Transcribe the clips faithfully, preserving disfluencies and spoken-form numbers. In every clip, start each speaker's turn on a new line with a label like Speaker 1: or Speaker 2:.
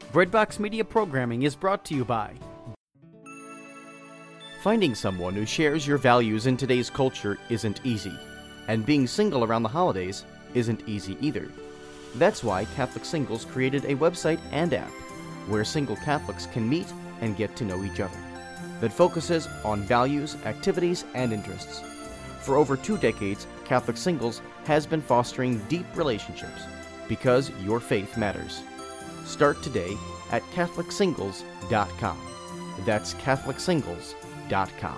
Speaker 1: Breadbox Media programming is brought to you by finding someone who shares your values in today's culture isn't easy, and being single around the holidays isn't easy either. That's why Catholic Singles created a website and app where single Catholics can meet and get to know each other that focuses on values, activities, and interests. For over two decades, Catholic Singles has been fostering deep relationships because your faith matters. Start today at Catholic Singles dot com. That's Catholic Singles dot com.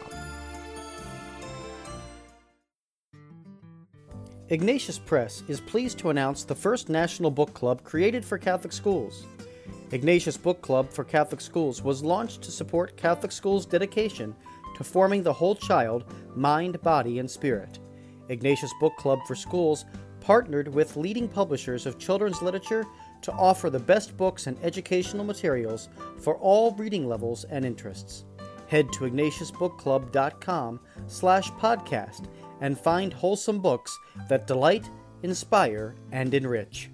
Speaker 1: Ignatius Press is pleased to announce the first national book club created for Catholic schools. Ignatius Book Club for Catholic Schools was launched to support Catholic schools' dedication to forming the whole child, mind, body, and spirit. Ignatius Book Club for Schools partnered with leading publishers of children's literature to offer the best books and educational materials for all reading levels and interests. Head to Ignatius Book Club dot com slash podcast and find wholesome books that delight, inspire, and enrich.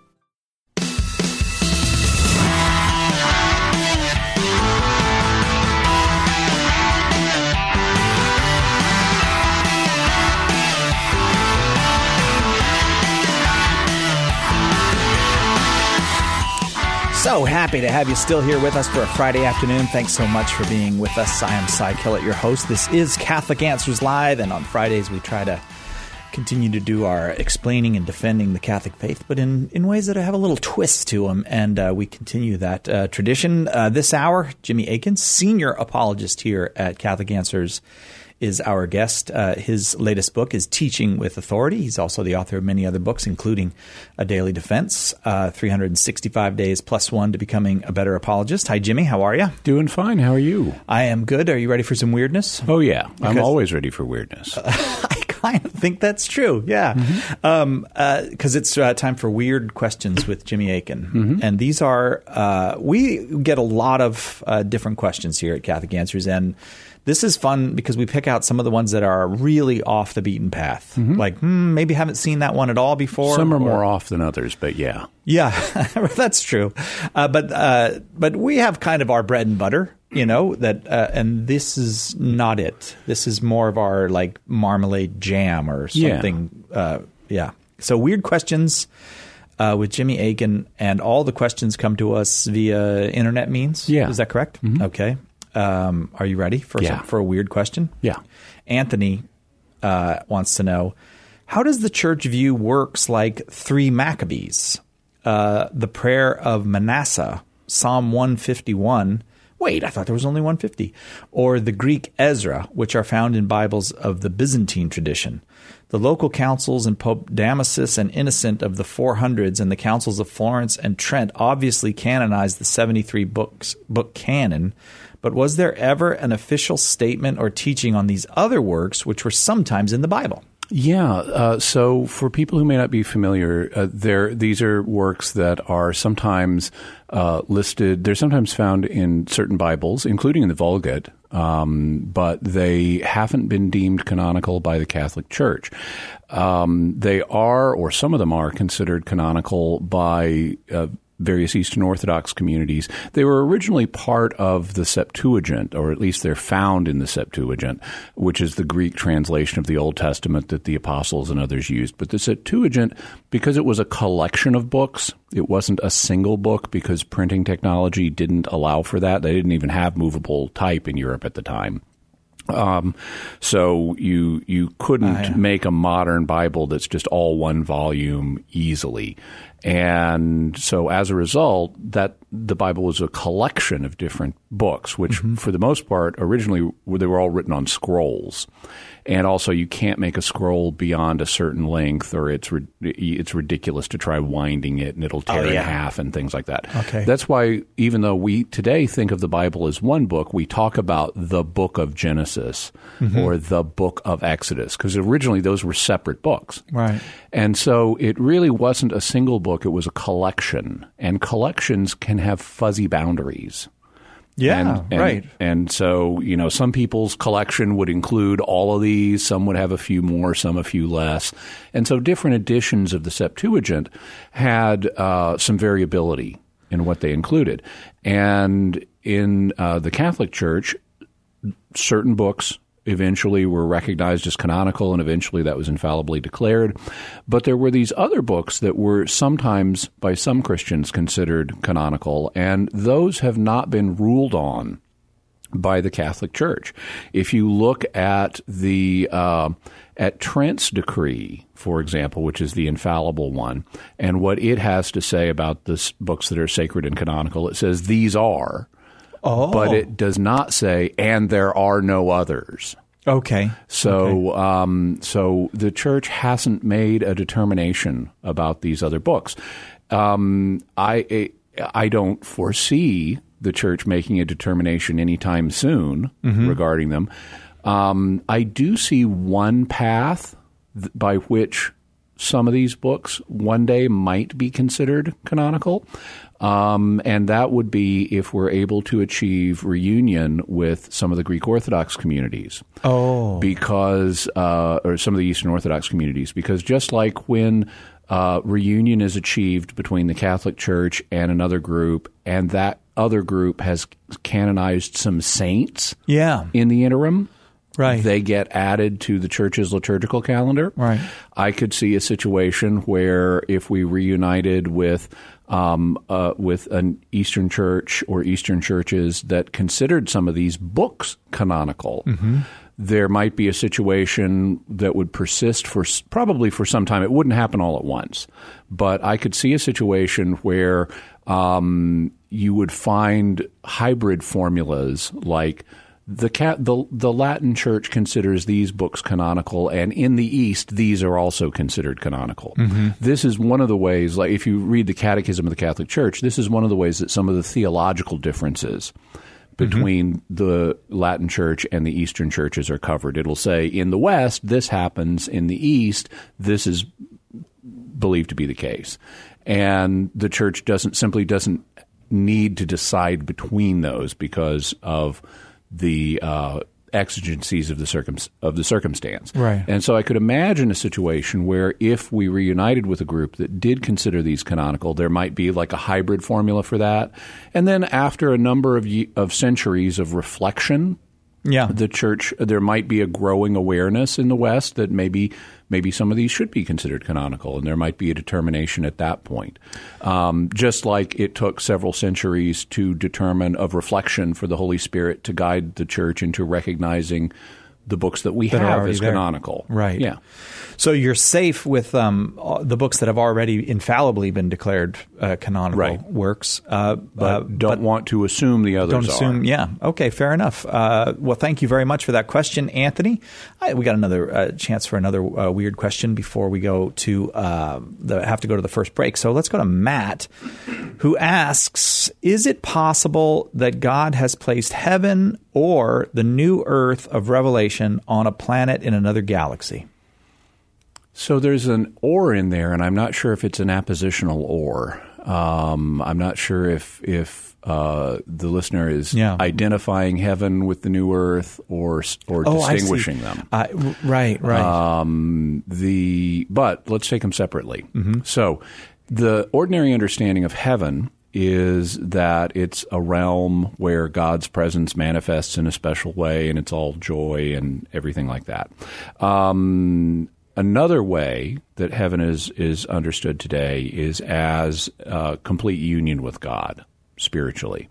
Speaker 2: So happy to have you still here with us for a Friday afternoon. Thanks so much for being with us. I am Cy Kellett, your host. This is Catholic Answers Live, and on Fridays we try to continue to do our explaining and defending the Catholic faith, but in, in ways that have a little twist to them, and uh, we continue that uh, tradition. Uh, this hour, Jimmy Akin, senior apologist here at Catholic Answers, is our guest. Uh, his latest book is Teaching with Authority. He's also the author of many other books, including A Daily Defense, uh, three hundred sixty-five Days Plus One to Becoming a Better Apologist. Hi, Jimmy. How are you?
Speaker 3: Doing fine. How are you?
Speaker 2: I am good. Are you ready for some weirdness?
Speaker 3: Oh, yeah.
Speaker 2: Because
Speaker 3: I'm always ready for weirdness.
Speaker 2: Uh, I kind of think that's true. Yeah. Mm-hmm. Um, uh, 'cause it's uh, time for Weird Questions with Jimmy Akin. Mm-hmm. And these are uh, – we get a lot of uh, different questions here at Catholic Answers, and this is fun because we pick out some of the ones that are really off the beaten path. Mm-hmm. Like, hmm, maybe haven't seen that one at all before.
Speaker 3: Some are
Speaker 2: or,
Speaker 3: more off than others, but yeah.
Speaker 2: Yeah, that's true. Uh, but uh, but we have kind of our bread and butter, you know, that uh, and this is not it. This is more of our like marmalade jam or something. Yeah. Uh, yeah. So Weird Questions uh, with Jimmy Akin, and all the questions come to us via internet means.
Speaker 3: Yeah.
Speaker 2: Is that correct? Mm-hmm. Okay. Um, are you ready for
Speaker 3: yeah.
Speaker 2: some, for a weird question?
Speaker 3: Yeah.
Speaker 2: Anthony uh, wants to know, how does the church view works like three Maccabees, uh, the prayer of Manasseh, Psalm one fifty-one? Wait, I thought there was only one fifty. Or the Greek Ezra, which are found in Bibles of the Byzantine tradition. The local councils and Pope Damasus and Innocent of the four hundreds and the councils of Florence and Trent obviously canonized the seventy-three books book canon. But was there ever an official statement or teaching on these other works, which were sometimes in the Bible?
Speaker 3: Yeah. Uh, so for people who may not be familiar, uh, there these are works that are sometimes uh, listed. They're sometimes found in certain Bibles, including in the Vulgate, um, but they haven't been deemed canonical by the Catholic Church. Um, they are, or some of them are, considered canonical by uh, various Eastern Orthodox communities. They were originally part of the Septuagint, or at least they're found in the Septuagint, which is the Greek translation of the Old Testament that the apostles and others used. But the Septuagint, because it was a collection of books, it wasn't a single book because printing technology didn't allow for that. They didn't even have movable type in Europe at the time. Um, so you you couldn't oh, yeah. make a modern Bible that's just all one volume easily. And so as a result, that the Bible was a collection of different books, which mm-hmm. for the most part, originally they were all written on scrolls. And also you can't make a scroll beyond a certain length, or it's it's ridiculous to try winding it and it'll tear oh, yeah. in half and things like that.
Speaker 2: Okay.
Speaker 3: That's why even though we today think of the Bible as one book, we talk about the book of Genesis mm-hmm. or the book of Exodus, because originally those were separate books.
Speaker 2: Right.
Speaker 3: And so it really wasn't a single book, it was a collection. And collections can have fuzzy boundaries.
Speaker 2: Yeah,
Speaker 3: and, and,
Speaker 2: right.
Speaker 3: And so, you know, some people's collection would include all of these. Some would have a few more, some a few less. And so different editions of the Septuagint had uh, some variability in what they included. And in uh, the Catholic Church, certain books eventually were recognized as canonical, and eventually that was infallibly declared. But there were these other books that were sometimes, by some Christians, considered canonical, and those have not been ruled on by the Catholic Church. If you look at the uh, at Trent's decree, for example, which is the infallible one, and what it has to say about the books that are sacred and canonical, it says these are,
Speaker 2: oh.
Speaker 3: but it does not say and there are no others.
Speaker 2: Okay.
Speaker 3: So,
Speaker 2: okay.
Speaker 3: Um, so the Church hasn't made a determination about these other books. Um, I I don't foresee the Church making a determination anytime soon mm-hmm. regarding them. Um, I do see one path th- by which some of these books one day might be considered canonical, um, and that would be if we're able to achieve reunion with some of the Greek Orthodox communities.
Speaker 2: Oh.
Speaker 3: Because, uh, or some of the Eastern Orthodox communities, because just like when uh, reunion is achieved between the Catholic Church and another group, and that other group has canonized some saints
Speaker 2: yeah.
Speaker 3: in the interim,
Speaker 2: right.
Speaker 3: they get added to the Church's liturgical calendar.
Speaker 2: Right.
Speaker 3: I could see a situation where if we reunited with um, uh, with an Eastern Church or Eastern churches that considered some of these books canonical, mm-hmm. there might be a situation that would persist for probably for some time. It wouldn't happen all at once, but I could see a situation where um, you would find hybrid formulas like the, cat, the the Latin Church considers these books canonical, and in the East, these are also considered canonical. Mm-hmm. This is one of the ways, like if you read the Catechism of the Catholic Church, this is one of the ways that some of the theological differences between mm-hmm. the Latin Church and the Eastern churches are covered. It'll say, in the West, this happens. In the East, this is believed to be the case. And the Church doesn't simply doesn't need to decide between those because of the uh, exigencies of the circum of the circumstance.
Speaker 2: Right.
Speaker 3: And so I could imagine a situation where if we reunited with a group that did consider these canonical, there might be like a hybrid formula for that. And then after a number of of centuries of reflection,
Speaker 2: yeah.
Speaker 3: the Church, there might be a growing awareness in the West that maybe maybe some of these should be considered canonical, and there might be a determination at that point. Um, just like it took several centuries to determine of reflection for the Holy Spirit to guide the Church into recognizing the books that we
Speaker 2: that
Speaker 3: have as
Speaker 2: there.
Speaker 3: canonical.
Speaker 2: Right.
Speaker 3: Yeah.
Speaker 2: So you're safe with um, the books that have already infallibly been declared uh, canonical
Speaker 3: right.
Speaker 2: works. Uh,
Speaker 3: but
Speaker 2: uh,
Speaker 3: don't
Speaker 2: but
Speaker 3: want to assume the others
Speaker 2: don't assume,
Speaker 3: are.
Speaker 2: Yeah. Okay, fair enough. Uh, well, thank you very much for that question, Anthony. I, we got another uh, chance for another uh, weird question before we go to uh, the have to go to the first break. So let's go to Matt, who asks, is it possible that God has placed heaven or the new earth of Revelation on a planet in another galaxy?
Speaker 3: So there's an or in there, and I'm not sure if it's an appositional or. Um, I'm not sure if if uh, the listener is
Speaker 2: yeah.
Speaker 3: identifying heaven with the new earth or or
Speaker 2: oh,
Speaker 3: distinguishing them.
Speaker 2: Uh, right, right.
Speaker 3: Um, the but let's take them separately. Mm-hmm. So the ordinary understanding of heaven is that it's a realm where God's presence manifests in a special way, and it's all joy and everything like that. Um, Another way that heaven is is understood today is as uh, complete union with God spiritually.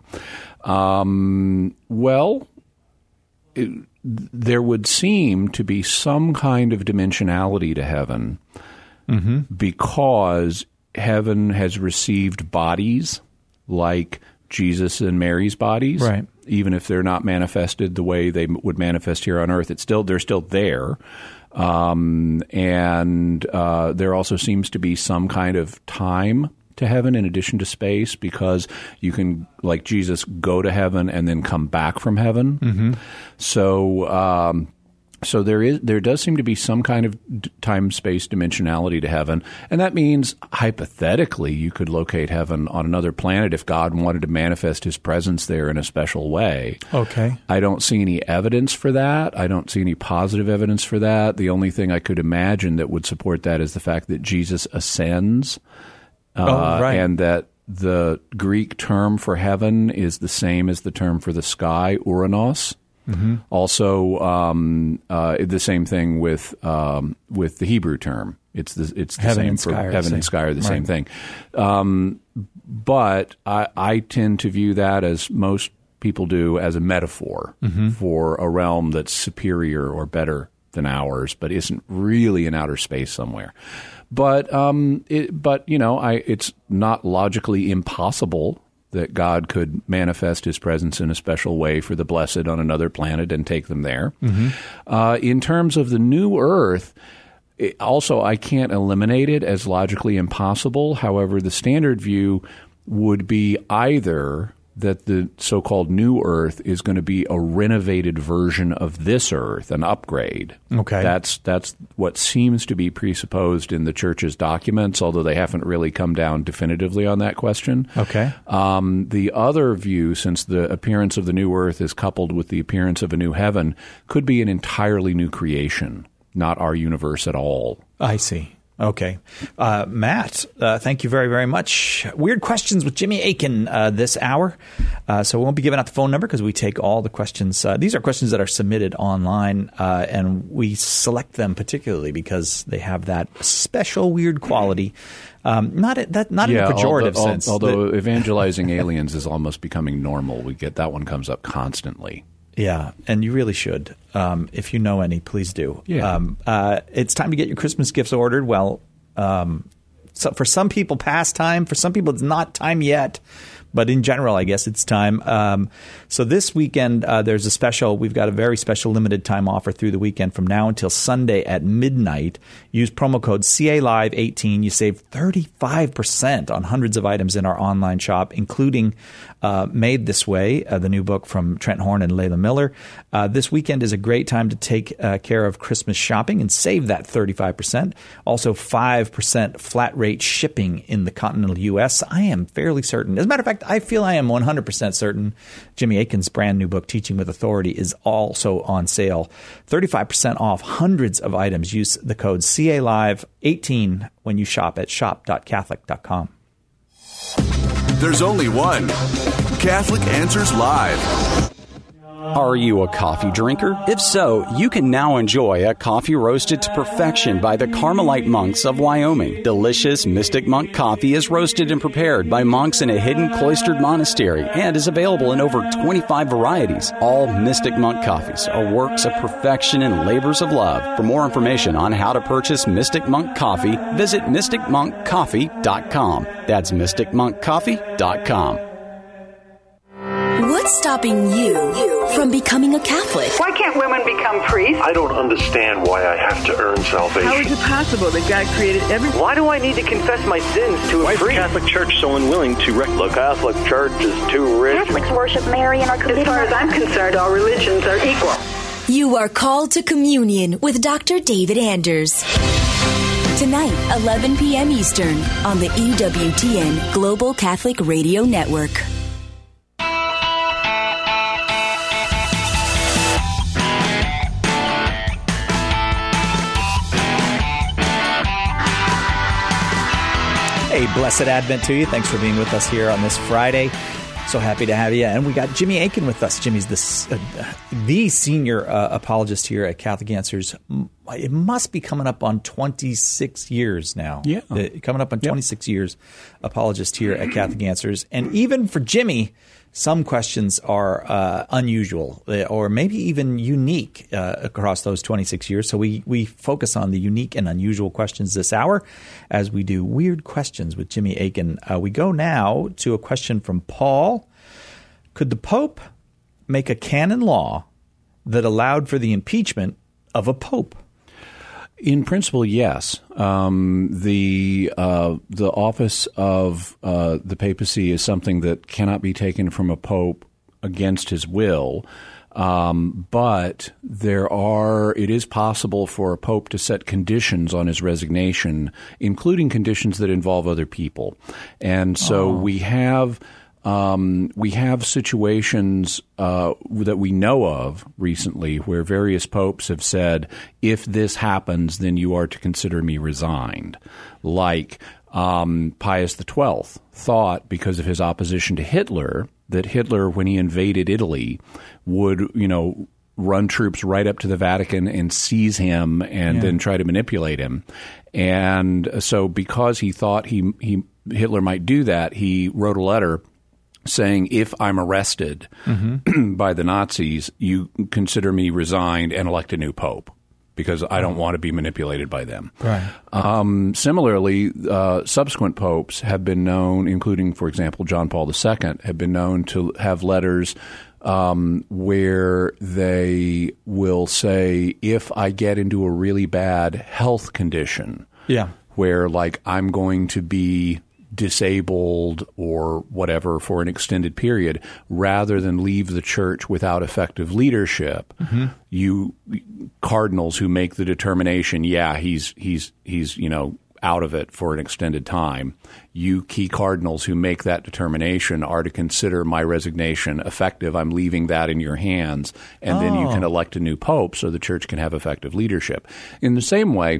Speaker 3: Um, well, it, there would seem to be some kind of dimensionality to heaven mm-hmm. because heaven has received bodies like Jesus and Mary's bodies.
Speaker 2: Right.
Speaker 3: Even if they're not manifested the way they would manifest here on earth, it's still they're still there. Um, and uh, there also seems to be some kind of time to heaven in addition to space, because you can, like Jesus, go to heaven and then come back from heaven. Mm-hmm. So, um, so there is there does seem to be some kind of time-space dimensionality to heaven, and that means hypothetically you could locate heaven on another planet if God wanted to manifest His presence there in a special way.
Speaker 2: Okay.
Speaker 3: I don't see any evidence for that. I don't see any positive evidence for that. The only thing I could imagine that would support that is the fact that Jesus ascends, uh,
Speaker 2: oh, right.
Speaker 3: and that the Greek term for heaven is the same as the term for the sky, uranos. Mm-hmm. Also, um, uh, the same thing with um, with the Hebrew term. It's the it's the
Speaker 2: heaven
Speaker 3: same
Speaker 2: and
Speaker 3: for
Speaker 2: sky
Speaker 3: heaven and sky are the
Speaker 2: right.
Speaker 3: same thing. Um, but I, I tend to view that, as most people do, as a metaphor mm-hmm. for a realm that's superior or better than ours, but isn't really in outer space somewhere. But um, it, but you know, I it's not logically impossible that God could manifest his presence in a special way for the blessed on another planet and take them there. Mm-hmm. Uh, in terms of the new earth, it, also I can't eliminate it as logically impossible. However, the standard view would be either that the so-called new earth is going to be a renovated version of this earth, an upgrade.
Speaker 2: Okay.
Speaker 3: That's that's what seems to be presupposed in the church's documents, although they haven't really come down definitively on that question.
Speaker 2: Okay.
Speaker 3: Um, the other view, since the appearance of the new earth is coupled with the appearance of a new heaven, could be an entirely new creation, not our universe at all.
Speaker 2: I see. Okay. Uh, Matt, uh, thank you very, very much. Weird Questions with Jimmy Akin uh, this hour. Uh, so we won't be giving out the phone number because we take all the questions. Uh, these are questions that are submitted online, uh, and we select them particularly because they have that special weird quality. Um, not that, not
Speaker 3: yeah,
Speaker 2: in a pejorative
Speaker 3: although,
Speaker 2: sense.
Speaker 3: Although that, evangelizing aliens is almost becoming normal. We get that one comes up constantly.
Speaker 2: Yeah, and you really should. Um, if you know any, please do.
Speaker 3: Yeah.
Speaker 2: Um, uh, it's time to get your Christmas gifts ordered. Well, um, so for some people, past time. For some people, it's not time yet. But in general, I guess it's time. Um, so this weekend, uh, there's a special. We've got a very special limited time offer through the weekend from now until Sunday at midnight. Use promo code C A Live eighteen. You save thirty-five percent on hundreds of items in our online shop, including uh, Made This Way, uh, the new book from Trent Horn and Layla Miller. Uh, this weekend is a great time to take uh, care of Christmas shopping and save that thirty-five percent. Also, five percent flat rate shipping in the continental U S. I am fairly certain. As a matter of fact, I feel I am one hundred percent certain Jimmy Akin's brand new book, Teaching with Authority, is also on sale. thirty-five percent off hundreds of items. Use the code C A Live eighteen when you shop at shop dot catholic dot com.
Speaker 4: There's only one Catholic Answers Live.
Speaker 5: Are you a coffee drinker? If so, you can now enjoy a coffee roasted to perfection by the Carmelite monks of Wyoming. Delicious Mystic Monk coffee is roasted and prepared by monks in a hidden cloistered monastery and is available in over twenty-five varieties. All Mystic Monk coffees are works of perfection and labors of love. For more information on how to purchase Mystic Monk coffee, visit mystic monk coffee dot com. That's mystic monk coffee dot com.
Speaker 6: What's stopping you from becoming a Catholic?
Speaker 7: Why can't women become priests?
Speaker 8: I don't understand why I have to earn salvation.
Speaker 7: How is it possible that God created everything?
Speaker 9: Why do I need to confess my sins to a
Speaker 8: Why
Speaker 9: priest?
Speaker 8: is the Catholic Church so unwilling to rec- The Catholic Church is too rich.
Speaker 10: Catholics worship Mary and are
Speaker 7: As far as I'm concerned, all religions are equal.
Speaker 6: You are called to communion with Doctor David Anders. Tonight, eleven p.m. Eastern, on the E W T N Global Catholic Radio Network.
Speaker 2: Hey, blessed Advent to you. Thanks for being with us here on this Friday. So happy to have you. And we got Jimmy Akin with us. Jimmy's the, uh, the senior uh, apologist here at Catholic Answers. It must be coming up on twenty-six years now.
Speaker 3: Yeah.
Speaker 2: Uh, coming up on twenty-six yep. years apologist here at Catholic Answers. And even for Jimmy, some questions are uh, unusual or maybe even unique uh, across those twenty-six years. So we, we focus on the unique and unusual questions this hour as we do Weird Questions with Jimmy Akin. Uh, we go now to a question from Paul. Could the Pope make a canon law that allowed for the impeachment of a pope?
Speaker 3: In principle, yes. Um, the uh, the office of uh, the papacy is something that cannot be taken from a pope against his will. Um, but there are, it is possible for a pope to set conditions on his resignation, including conditions that involve other people. And so oh. we have Um, we have situations uh, that we know of recently where various popes have said, if this happens, then you are to consider me resigned. Like Um, Pius the twelfth thought, because of his opposition to Hitler, that Hitler, when he invaded Italy, would, you know, run troops right up to the Vatican and seize him and
Speaker 2: Yeah.
Speaker 3: then try to manipulate him. And so because he thought he, he Hitler might do that, he wrote a letter saying, if I'm arrested
Speaker 2: Mm-hmm.
Speaker 3: by the Nazis, you consider me resigned and elect a new pope, because I don't want to be manipulated by them.
Speaker 2: Right.
Speaker 3: Um, similarly, uh, subsequent popes have been known, including, for example, John Paul the Second, have been known to have letters um, where they will say, if I get into a really bad health condition,
Speaker 2: Yeah.
Speaker 3: where like I'm going to be disabled or whatever for an extended period, rather than leave the church without effective leadership,
Speaker 2: Mm-hmm.
Speaker 3: you cardinals who make the determination, yeah, he's he's he's you know out of it for an extended time, you key cardinals who make that determination are to consider my resignation effective. I'm leaving that in your hands, and then you
Speaker 2: Oh.
Speaker 3: can elect a new pope so the church can have effective leadership. In the same way,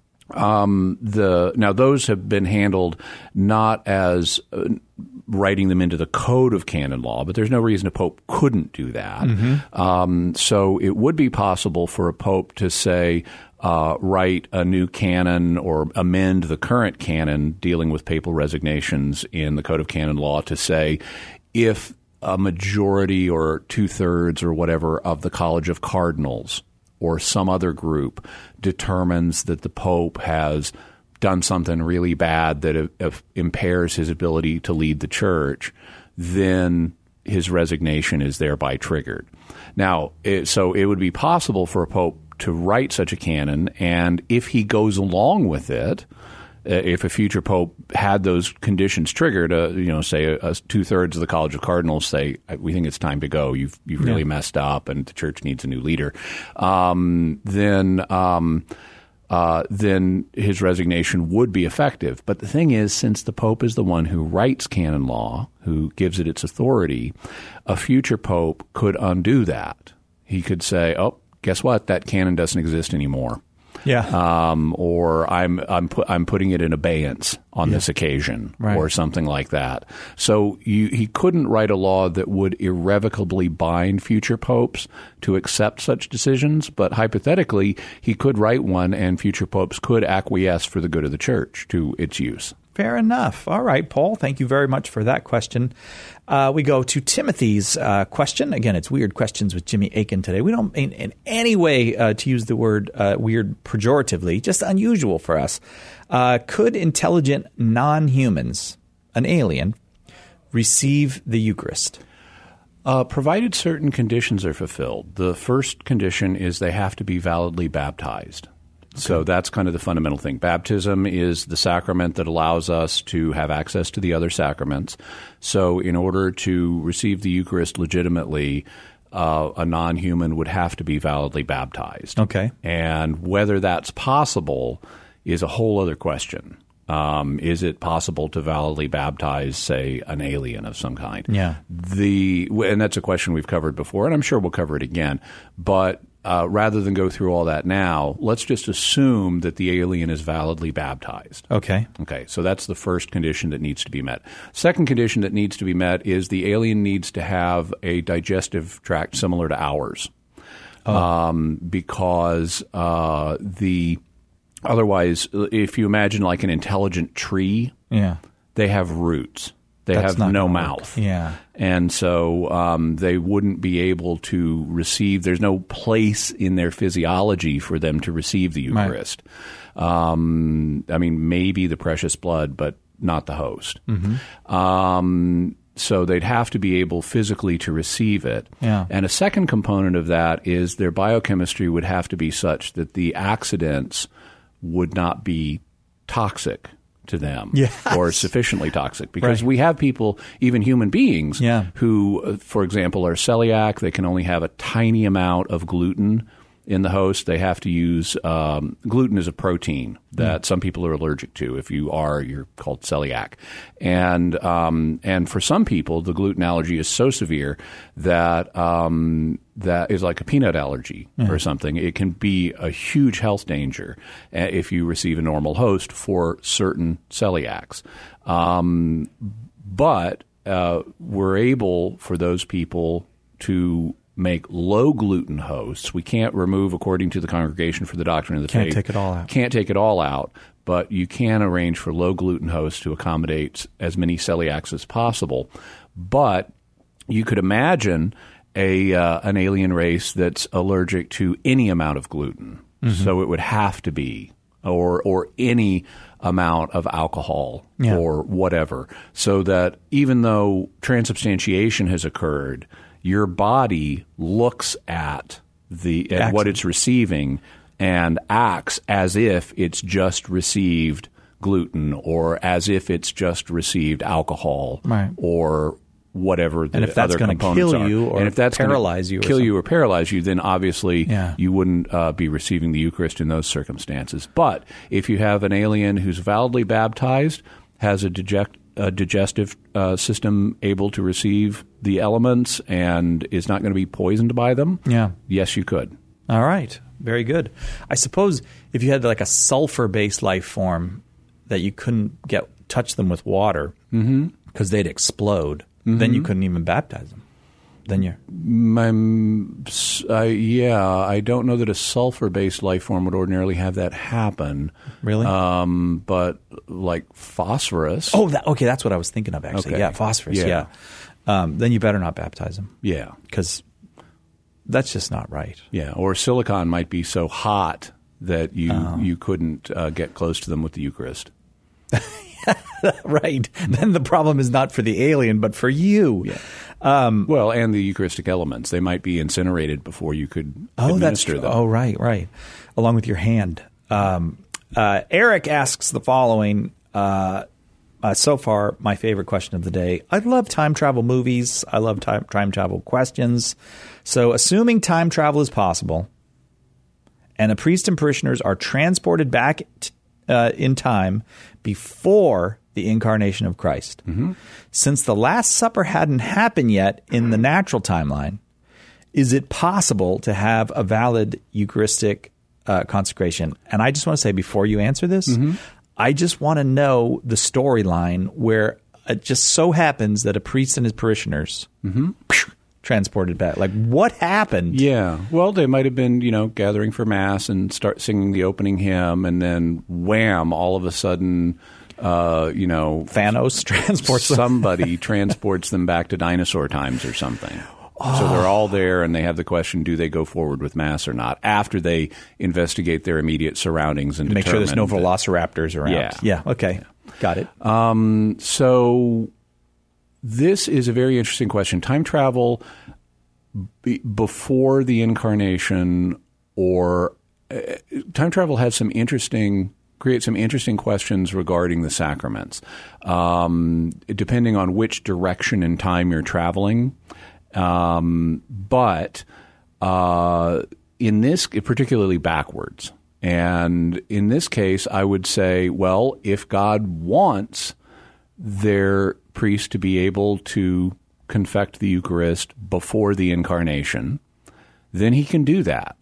Speaker 3: Um, the now those have been handled not as uh, writing them into the code of canon law, but there's no reason a pope couldn't do that.
Speaker 2: Mm-hmm.
Speaker 3: Um, so it would be possible for a pope to say, uh, write a new canon or amend the current canon dealing with papal resignations in the code of canon law to say, if a majority or two thirds or whatever of the College of Cardinals or some other group determines that the Pope has done something really bad that if, if impairs his ability to lead the church, then his resignation is thereby triggered. Now, it, so it would be possible for a Pope to write such a canon, and if he goes along with it, uh, if a future Pope had those conditions triggered, uh, you know, say uh, two thirds of the College of Cardinals say, we think it's time to go. You've you've really
Speaker 2: Yeah.
Speaker 3: messed up, and the church needs a new leader. Um, then. Um, Uh, then his resignation would be effective. But the thing is, since the Pope is the one who writes canon law, who gives it its authority, a future Pope could undo that. He could say, oh, guess what? That canon doesn't exist anymore.
Speaker 2: Yeah.
Speaker 3: Um, or I'm I'm pu- I'm putting it in abeyance on
Speaker 2: Yeah.
Speaker 3: this occasion,
Speaker 2: Right.
Speaker 3: or something like that. So you, he couldn't write a law that would irrevocably bind future popes to accept such decisions, but hypothetically, he could write one, and future popes could acquiesce for the good of the church to its use.
Speaker 2: Fair enough. All right, Paul, thank you very much for that question. Uh, we go to Timothy's uh, question. Again, it's Weird Questions with Jimmy Akin today. We don't mean in any way uh, to use the word uh, weird pejoratively, just unusual for us. Uh, could intelligent non-humans, an alien, receive the Eucharist?
Speaker 3: Uh, provided certain conditions are fulfilled. The first condition is they have to be validly baptized. So that's kind of the fundamental thing. Baptism is the sacrament that allows us to have access to the other sacraments. So in order to receive the Eucharist legitimately, uh, a non-human would have to be validly baptized.
Speaker 2: Okay.
Speaker 3: And whether that's possible is a whole other question. Um, is it possible to validly baptize, say, an alien of some kind?
Speaker 2: Yeah.
Speaker 3: The and that's a question we've covered before, and I'm sure we'll cover it again. But uh, rather than go through all that now, let's just assume that the alien is validly baptized.
Speaker 2: Okay.
Speaker 3: Okay, so that's the first condition that needs to be met. Second condition that needs to be met is the alien needs to have a digestive tract similar to ours,
Speaker 2: Oh.
Speaker 3: um, because uh, the otherwise, if you imagine like an intelligent tree,
Speaker 2: Yeah.
Speaker 3: they have roots. They
Speaker 2: That's
Speaker 3: have
Speaker 2: not
Speaker 3: no
Speaker 2: gonna
Speaker 3: mouth.
Speaker 2: work. Yeah.
Speaker 3: And so um, they wouldn't be able to receive, there's no place in their physiology for them to receive the Eucharist. Um, I mean, maybe the precious blood, but not the host.
Speaker 2: Mm-hmm.
Speaker 3: Um, so they'd have to be able physically to receive it.
Speaker 2: Yeah.
Speaker 3: And a second component of that is their biochemistry would have to be such that the accidents would not be toxic to them,
Speaker 2: Yes.
Speaker 3: or sufficiently toxic, because
Speaker 2: Right.
Speaker 3: we have people, even human beings,
Speaker 2: Yeah.
Speaker 3: who, uh, for example, are celiac. They can only have a tiny amount of gluten in the host. They have to use um, gluten is a protein that mm. some people are allergic to. If you are, you're called celiac. And um, and for some people, the gluten allergy is so severe that um, that is like a peanut allergy mm. or something. It can be a huge health danger if you receive a normal host for certain celiacs. Um, but uh, we're able for those people to make low gluten hosts. We can't remove, according to the Congregation for the Doctrine of the
Speaker 2: Can't
Speaker 3: Faith.
Speaker 2: take it all out.
Speaker 3: Can't take it all out, but you can arrange for low gluten hosts to accommodate as many celiacs as possible. But you could imagine a uh, an alien race that's allergic to any amount of gluten. Mm-hmm. So it would have to be, or or any amount of alcohol
Speaker 2: yeah.
Speaker 3: or whatever, so that even though transubstantiation has occurred, your body looks at the at what it's receiving and acts as if it's just received gluten or as if it's just received alcohol
Speaker 2: right.
Speaker 3: or whatever the
Speaker 2: and if that's
Speaker 3: other
Speaker 2: going to
Speaker 3: components
Speaker 2: kill
Speaker 3: are.
Speaker 2: you or
Speaker 3: and if that's
Speaker 2: paralyze you, or
Speaker 3: kill
Speaker 2: something.
Speaker 3: you or paralyze you, then obviously
Speaker 2: yeah.
Speaker 3: you wouldn't uh, be receiving the Eucharist in those circumstances. But if you have an alien who's validly baptized, has a digest a digestive uh, system able to receive the elements and is not going to be poisoned by them,
Speaker 2: yeah.
Speaker 3: yes, you could.
Speaker 2: All right. Very good. I suppose if you had like a sulfur-based life form that you couldn't get touch them with water because mm-hmm. they'd explode, mm-hmm. then you couldn't even baptize them. Then you're...
Speaker 3: Um, uh, yeah, I don't know that a sulfur-based life form would ordinarily have that happen.
Speaker 2: Really?
Speaker 3: Um, but like phosphorus.
Speaker 2: Oh, that, okay, that's what I was thinking of actually.
Speaker 3: Okay.
Speaker 2: Yeah, phosphorus,
Speaker 3: Yeah.
Speaker 2: yeah. Um, then you better not baptize them.
Speaker 3: Yeah.
Speaker 2: Because that's just not right.
Speaker 3: Yeah, or silicon might be so hot that you,
Speaker 2: Oh.
Speaker 3: you couldn't uh, get close to them with the Eucharist.
Speaker 2: Right. Then the problem is not for the alien, but for you.
Speaker 3: Yeah. Um, well, and the Eucharistic elements. They might be incinerated before you could
Speaker 2: oh,
Speaker 3: administer
Speaker 2: that's true.
Speaker 3: them.
Speaker 2: Oh, right, right. Along with your hand. Um, uh, Eric asks the following. Uh, uh, so far, my favorite question of the day. I love time travel movies. I love time, time travel questions. So assuming time travel is possible and a priest and parishioners are transported back t- uh, in time before the incarnation of Christ. Mm-hmm. Since the Last Supper hadn't happened yet in the natural timeline, is it possible to have a valid Eucharistic uh, consecration? And I just want to say before you answer this, mm-hmm. I just want to know the storyline where it just so happens that a priest and his parishioners mm-hmm. transported back. Like, what happened?
Speaker 3: Yeah. Well, they might have been, you know, gathering for Mass and start singing the opening hymn, and then wham, all of a sudden, uh, you know,
Speaker 2: Thanos transports them.
Speaker 3: somebody transports them back to dinosaur times or something. Oh. So they're all there, and they have the question, do they go forward with Mass or not, after they investigate their immediate surroundings and
Speaker 2: make sure there's no
Speaker 3: that,
Speaker 2: velociraptors around.
Speaker 3: Yeah.
Speaker 2: Yeah, okay. Yeah. Got it.
Speaker 3: Um, so this is a very interesting question. Time travel b- before the incarnation or uh, time travel has some interesting create some interesting questions regarding the sacraments, um, depending on which direction in time you're traveling. Um, but uh, in this, particularly backwards. And in this case, I would say, well, if God wants their priest to be able to confect the Eucharist before the incarnation, then he can do that.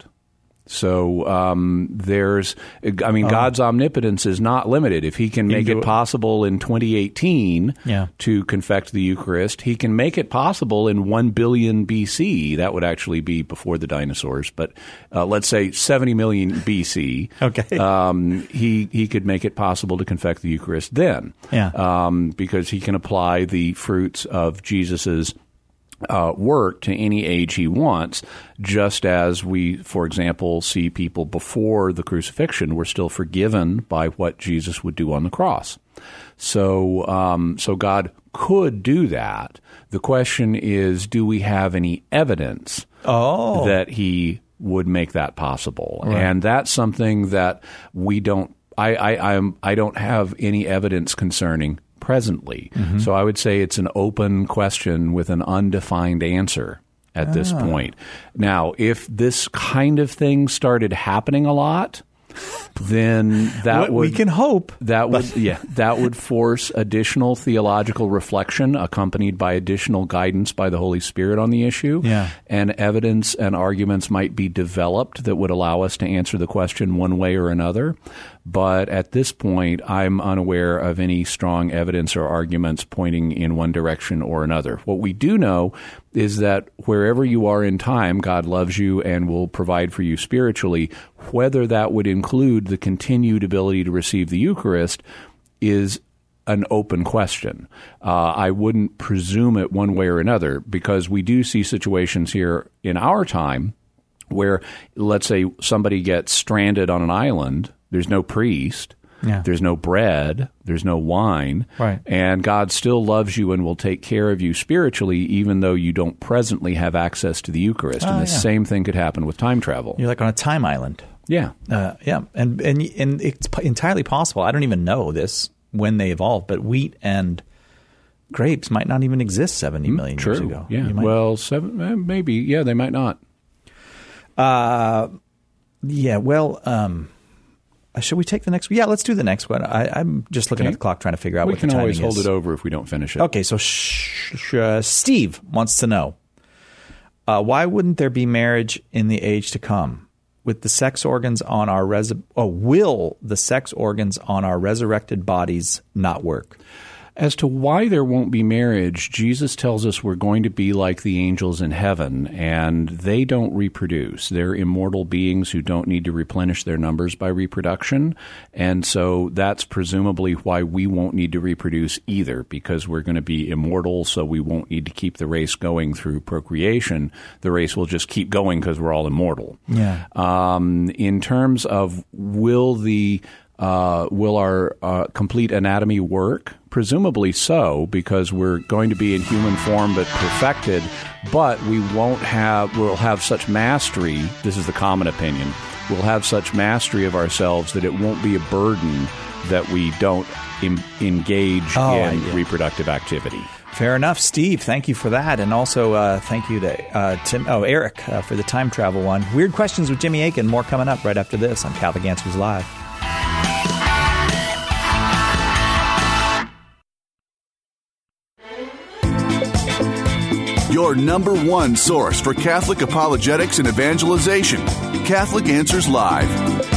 Speaker 3: So um, there's, I mean, oh. God's omnipotence is not limited. If he can make it possible in twenty eighteen
Speaker 2: yeah.
Speaker 3: to confect the Eucharist, he can make it possible in one billion B C. That would actually be before the dinosaurs, but uh, let's say seventy million B C.
Speaker 2: Okay.
Speaker 3: Um, he, he could make it possible to confect the Eucharist then.
Speaker 2: Yeah.
Speaker 3: Um, because he can apply the fruits of Jesus's Uh, work to any age he wants, just as we, for example, see people before the crucifixion were still forgiven by what Jesus would do on the cross. So, um, so God could do that. The question is, do we have any evidence
Speaker 2: oh.
Speaker 3: that he would make that possible?
Speaker 2: Right.
Speaker 3: And that's something that we don't. I, I, I'm, I don't have any evidence concerning presently. Mm-hmm. So I would say it's an open question with an undefined answer at this
Speaker 2: Ah.
Speaker 3: point. Now, if this kind of thing started happening a lot, then that
Speaker 2: we
Speaker 3: would
Speaker 2: can hope
Speaker 3: that would yeah that would force additional theological reflection accompanied by additional guidance by the Holy Spirit on the issue.
Speaker 2: Yeah.
Speaker 3: And evidence and arguments might be developed that would allow us to answer the question one way or another. But at this point, I'm unaware of any strong evidence or arguments pointing in one direction or another. What we do know is that wherever you are in time, God loves you and will provide for you spiritually. Whether that would include the continued ability to receive the Eucharist is an open question. Uh, I wouldn't presume it one way or another, because we do see situations here in our time where, let's say, somebody gets stranded on an island. There's no priest.
Speaker 2: Yeah.
Speaker 3: There's no bread. There's no wine.
Speaker 2: Right.
Speaker 3: And God still loves you and will take care of you spiritually, even though you don't presently have access to the Eucharist.
Speaker 2: Oh,
Speaker 3: and the
Speaker 2: yeah.
Speaker 3: same thing could happen with time travel.
Speaker 2: You're like on a time island.
Speaker 3: Yeah.
Speaker 2: Uh, yeah. And, and, and it's p- entirely possible. I don't even know this when they evolved, but wheat and grapes might not even exist seventy million
Speaker 3: True.
Speaker 2: years ago.
Speaker 3: Yeah.
Speaker 2: You might-
Speaker 3: Well, seven, eh, maybe. Yeah, they might not.
Speaker 2: Uh, yeah, well, um, uh, should we take the next one? Yeah, let's do the next one. I, I'm just looking
Speaker 3: Okay.
Speaker 2: at the clock trying to figure out
Speaker 3: We
Speaker 2: what
Speaker 3: can
Speaker 2: the timing
Speaker 3: always hold
Speaker 2: is.
Speaker 3: it over if we don't finish it.
Speaker 2: Okay, so sh- sh- uh, Steve wants to know, uh, why wouldn't there be marriage in the age to come? With the sex organs on our res- oh, will the sex organs on our resurrected bodies not work?
Speaker 3: As to why there won't be marriage, Jesus tells us we're going to be like the angels in heaven, and they don't reproduce. They're immortal beings who don't need to replenish their numbers by reproduction, and so that's presumably why we won't need to reproduce either, because we're going to be immortal, so we won't need to keep the race going through procreation. The race will just keep going because we're all immortal.
Speaker 2: Yeah.
Speaker 3: Um, in terms of will the Uh, will our uh, complete anatomy work? Presumably so, because we're going to be in human form but perfected, but we won't have, we'll have such mastery, this is the common opinion, we'll have such mastery of ourselves that it won't be a burden that we don't em- engage
Speaker 2: Oh,
Speaker 3: in
Speaker 2: yeah.
Speaker 3: reproductive activity.
Speaker 2: Fair enough, Steve. Thank you for that. And also uh, thank you to uh, Tim, oh, Eric uh, for the time travel one. Weird Questions with Jimmy Akin. More coming up right after this on Catholic Answers Live.
Speaker 4: Your number one source for Catholic apologetics and evangelization. Catholic Answers Live.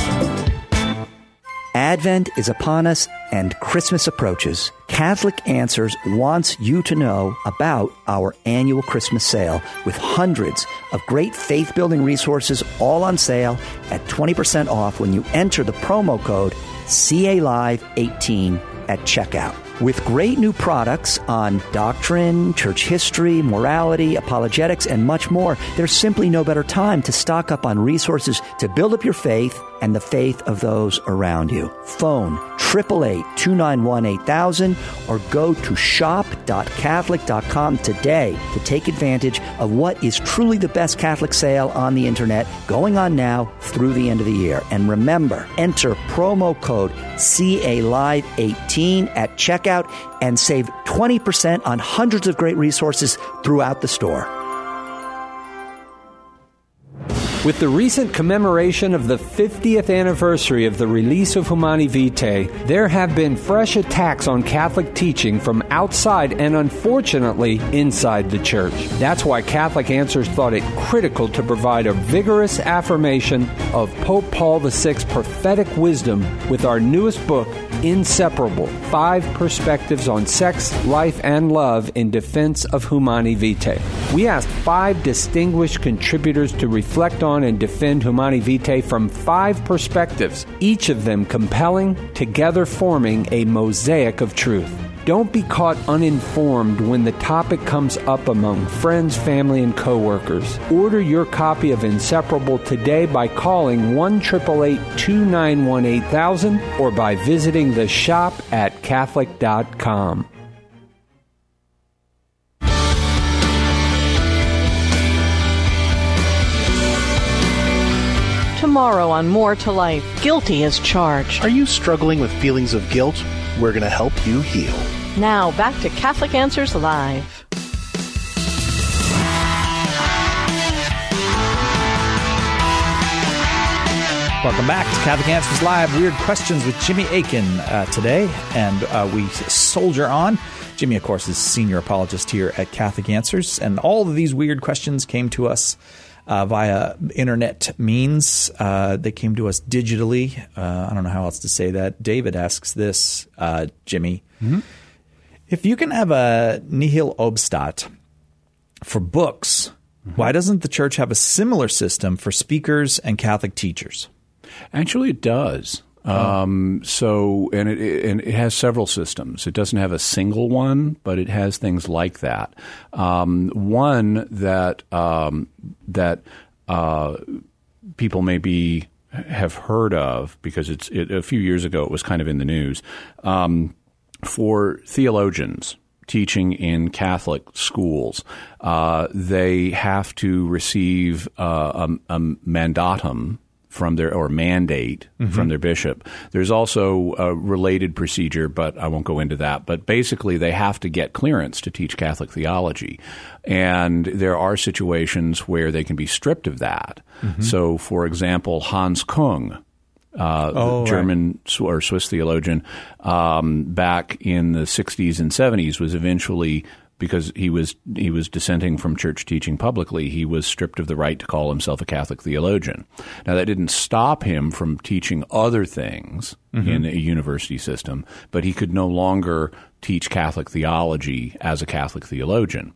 Speaker 10: Advent is upon us and Christmas approaches. Catholic Answers wants you to know about our annual Christmas sale with hundreds of great faith-building resources all on sale at twenty percent off when you enter the promo code C A Live eighteen at checkout. With great new products on doctrine, church history, morality, apologetics, and much more, there's simply no better time to stock up on resources to build up your faith and the faith of those around you. Phone eight eight eight, two nine one, eight thousand or go to shop dot catholic dot com today to take advantage of what is truly the best Catholic sale on the internet going on now through the end of the year. And remember, enter promo code C A Live eighteen at checkout and save twenty percent on hundreds of great resources throughout the store.
Speaker 11: With the recent commemoration of the fiftieth anniversary of the release of Humani Vitae, there have been fresh attacks on Catholic teaching from outside and, unfortunately, inside the Church. That's why Catholic Answers thought it critical to provide a vigorous affirmation of Pope Paul the Sixth's prophetic wisdom with our newest book, Inseparable, Five Perspectives on Sex, Life, and Love in Defense of Humani Vitae. We asked five distinguished contributors to reflect on and defend Humani Vitae from five perspectives, each of them compelling, together forming a mosaic of truth. Don't be caught uninformed when the topic comes up among friends, family, and coworkers. Order your copy of Inseparable today by calling one eight eight eight, two nine one, eight thousand or by visiting the shop at catholic dot com.
Speaker 12: Tomorrow on More to Life, guilty as charged.
Speaker 13: Are you struggling with feelings of guilt? We're going to help you heal.
Speaker 12: Now, back to Catholic Answers Live.
Speaker 2: Welcome back to Catholic Answers Live. Weird Questions with Jimmy Akin uh, today, and uh, we soldier on. Jimmy, of course, is senior apologist here at Catholic Answers, and all of these weird questions came to us uh, via internet means. Uh, they came to us digitally. Uh, I don't know how else to say that. David asks this, uh, Jimmy. Mm-hmm. If you can have a nihil obstat for books, mm-hmm. why doesn't the church have a similar system for speakers and Catholic teachers?
Speaker 3: Actually, it does. Oh. Um, so, and it, it, and it has several systems. It doesn't have a single one, but it has things like that. Um, one that um, that uh, people maybe have heard of because it's it, a few years ago it was kind of in the news um, for theologians teaching in Catholic schools. Uh, they have to receive uh, a, a mandatum from their or mandate mm-hmm. from their bishop. There's also a related procedure, but I won't go into that. But basically, they have to get clearance to teach Catholic theology. And there are situations where they can be stripped of that. Mm-hmm. So, for example, Hans Kung, uh, oh, the German right. or Swiss theologian, um, back in the sixties and seventies was eventually because he was he was dissenting from church teaching publicly, he was stripped of the right to call himself a Catholic theologian. Now, that didn't stop him from teaching other things mm-hmm. in a university system, but he could no longer teach Catholic theology as a Catholic theologian.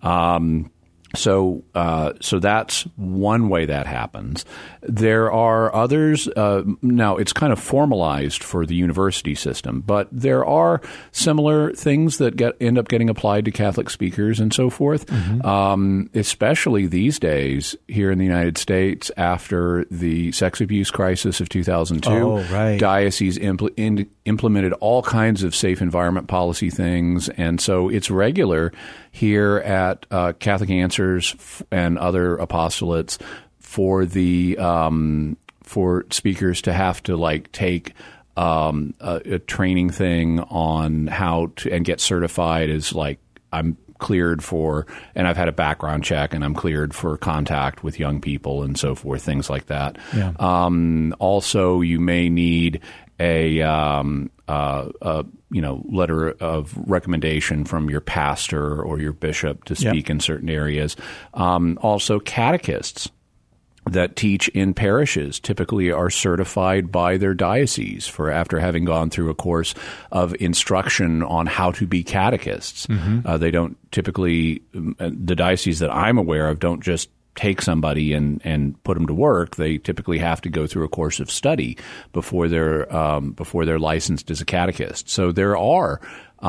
Speaker 3: Um, So, uh, so that's one way that happens. There are others. Uh, now, it's kind of formalized for the university system, but there are similar things that get end up getting applied to Catholic speakers and so forth. Mm-hmm. Um, especially these days here in the United States, after the sex abuse crisis of two thousand two,
Speaker 2: oh, right.
Speaker 3: dioceses impl- in, implemented all kinds of safe environment policy things, and so it's regular here at uh, Catholic Answers and other apostolates for the um, for speakers to have to like take um, a, a training thing on how to and get certified as like I'm cleared for, and I've had a background check, and I'm cleared for contact with young people and so forth, things like that.
Speaker 2: Yeah.
Speaker 3: Um, also, you may need a um, uh, uh, you know, letter of recommendation from your pastor or your bishop to speak yep. in certain areas. Um, also, catechists that teach in parishes typically are certified by their diocese for after having gone through a course of instruction on how to be catechists. Mm-hmm. Uh, they don't typically, the dioceses that I'm aware of don't just take somebody and, and put them to work. They typically have to go through a course of study before they're um, before they're licensed as a catechist. So there are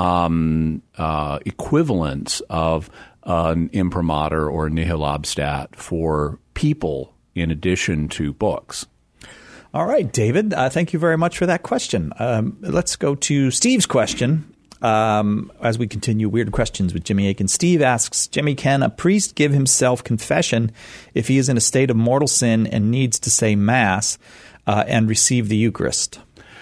Speaker 3: um, uh, equivalents of an imprimatur or nihil obstat for people in addition to books.
Speaker 2: All right, David, uh, thank you very much for that question. Um, let's go to Steve's question. Um, as we continue Weird Questions with Jimmy Akin. Steve asks, Jimmy, can a priest give himself confession if he is in a state of mortal sin and needs to say Mass uh, and receive the Eucharist?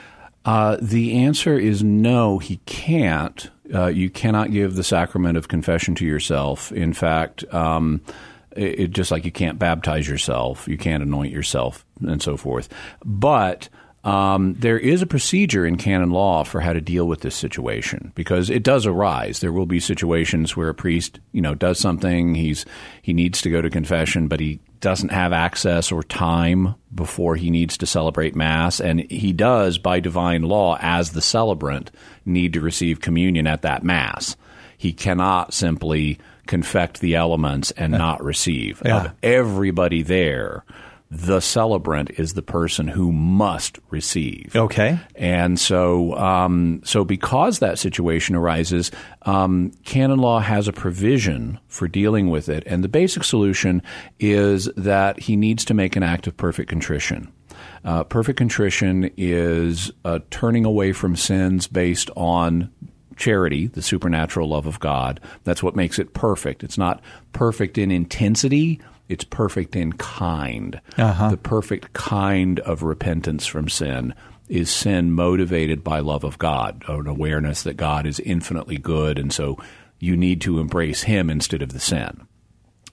Speaker 3: Uh, the answer is no, he can't. Uh, you cannot give the sacrament of confession to yourself. In fact, um, it, it just like you can't baptize yourself, you can't anoint yourself, and so forth. But Um, there is a procedure in canon law for how to deal with this situation because it does arise. There will be situations where a priest, you know, does something. He's he needs to go to confession, but he doesn't have access or time before he needs to celebrate Mass, and he does, by divine law, as the celebrant, need to receive communion at that Mass. He cannot simply confect the elements and not receive.
Speaker 2: Yeah.
Speaker 3: Of everybody there, the celebrant is the person who must receive.
Speaker 2: Okay.
Speaker 3: And so um, so because that situation arises, um, canon law has a provision for dealing with it. And the basic solution is that he needs to make an act of perfect contrition. Uh, perfect contrition is uh, turning away from sins based on charity, the supernatural love of God. That's what makes it perfect. It's not perfect in intensity. It's perfect in kind.
Speaker 2: Uh-huh.
Speaker 3: The perfect kind of repentance from sin is sin motivated by love of God, an awareness that God is infinitely good, and so you need to embrace him instead of the sin.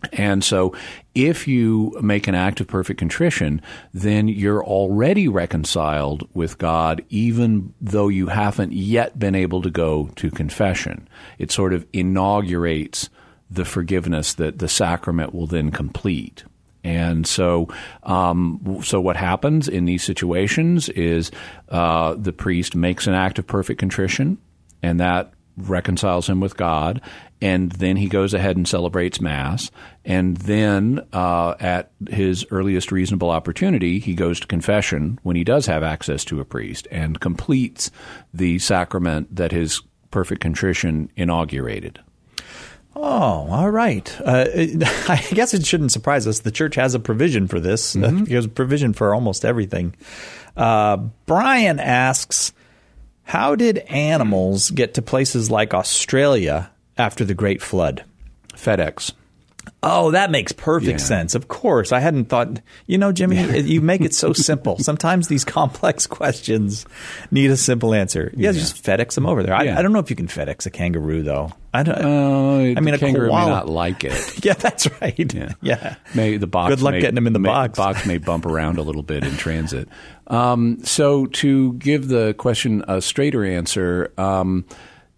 Speaker 3: And so if you make an act of perfect contrition, then you're already reconciled with God, even though you haven't yet been able to go to confession. It sort of inaugurates the forgiveness that the sacrament will then complete. And so, um, so what happens in these situations is uh, the priest makes an act of perfect contrition, and that reconciles him with God, and then he goes ahead and celebrates Mass, and then uh, at his earliest reasonable opportunity, he goes to confession when he does have access to a priest and completes the sacrament that his perfect contrition inaugurated.
Speaker 2: Oh, all right. Uh, I guess it shouldn't surprise us. The church has a provision for this. Mm-hmm. Uh, there's a provision for almost everything. Uh, Brian asks, how did animals get to places like Australia after the Great Flood?
Speaker 3: FedEx.
Speaker 2: Oh, that makes perfect yeah. sense. Of course. I hadn't thought, you know, Jimmy, yeah. you make it so simple. Sometimes these complex questions need a simple answer. Yeah, yeah. just FedEx them over there. I, yeah. I don't know if you can FedEx a kangaroo, though. I don't.
Speaker 3: Uh,
Speaker 2: I mean,
Speaker 3: a
Speaker 2: a
Speaker 3: kangaroo
Speaker 2: koala
Speaker 3: may not like it.
Speaker 2: Yeah, that's right. Yeah. yeah.
Speaker 3: May, the box
Speaker 2: Good luck
Speaker 3: may,
Speaker 2: getting them in the
Speaker 3: may,
Speaker 2: box.
Speaker 3: The box may bump around a little bit in transit. Um, so to give the question a straighter answer, um,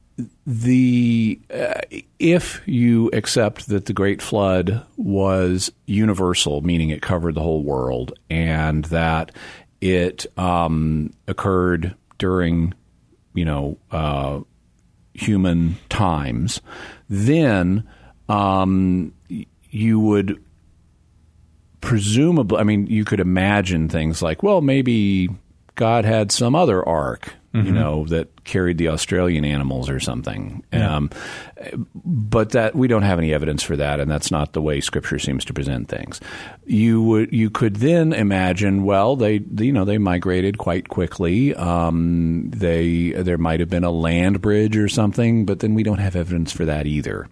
Speaker 3: The uh, if you accept that the Great Flood was universal, meaning it covered the whole world, and that it um, occurred during, you know, uh, human times, then um, you would presumably, I mean, you could imagine things like, well, maybe God had some other ark, you mm-hmm. know, that carried the Australian animals or something. Yeah. Um, but that we don't have any evidence for that, and that's not the way Scripture seems to present things. You would, you could then imagine, well, they, you know, they migrated quite quickly. Um, they, there might have been a land bridge or something, but then we don't have evidence for that either.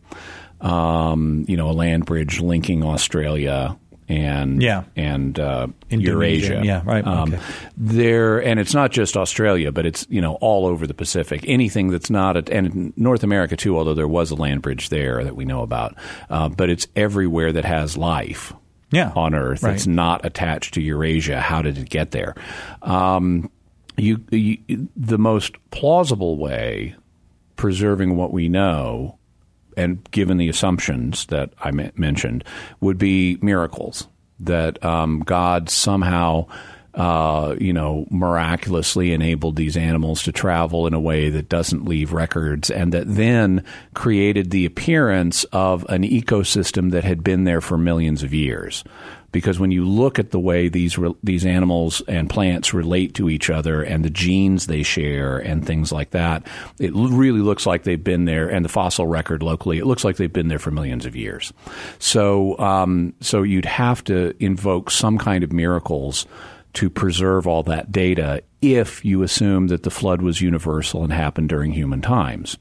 Speaker 3: Um, you know, a land bridge linking Australia and
Speaker 2: yeah.
Speaker 3: and uh, Eurasia.
Speaker 2: Yeah, right.
Speaker 3: Um,
Speaker 2: okay.
Speaker 3: There, and it's not just Australia, but it's, you know, all over the Pacific. Anything that's not, a, and North America too, although there was a land bridge there that we know about. Uh, but it's everywhere that has life
Speaker 2: yeah.
Speaker 3: on Earth.
Speaker 2: Right.
Speaker 3: It's not attached to Eurasia. How did it get there? Um, you, you, the most plausible way, preserving what we know, and given the assumptions that I m- mentioned, would be miracles, that um, God somehow, uh, you know, miraculously enabled these animals to travel in a way that doesn't leave records, and that then created the appearance of an ecosystem that had been there for millions of years. Because when you look at the way these re- these animals and plants relate to each other and the genes they share and things like that, it l- really looks like they've been there. And the fossil record locally, it looks like they've been there for millions of years. So, um, so you'd have to invoke some kind of miracles to preserve all that data if you assume that the flood was universal and happened during human times.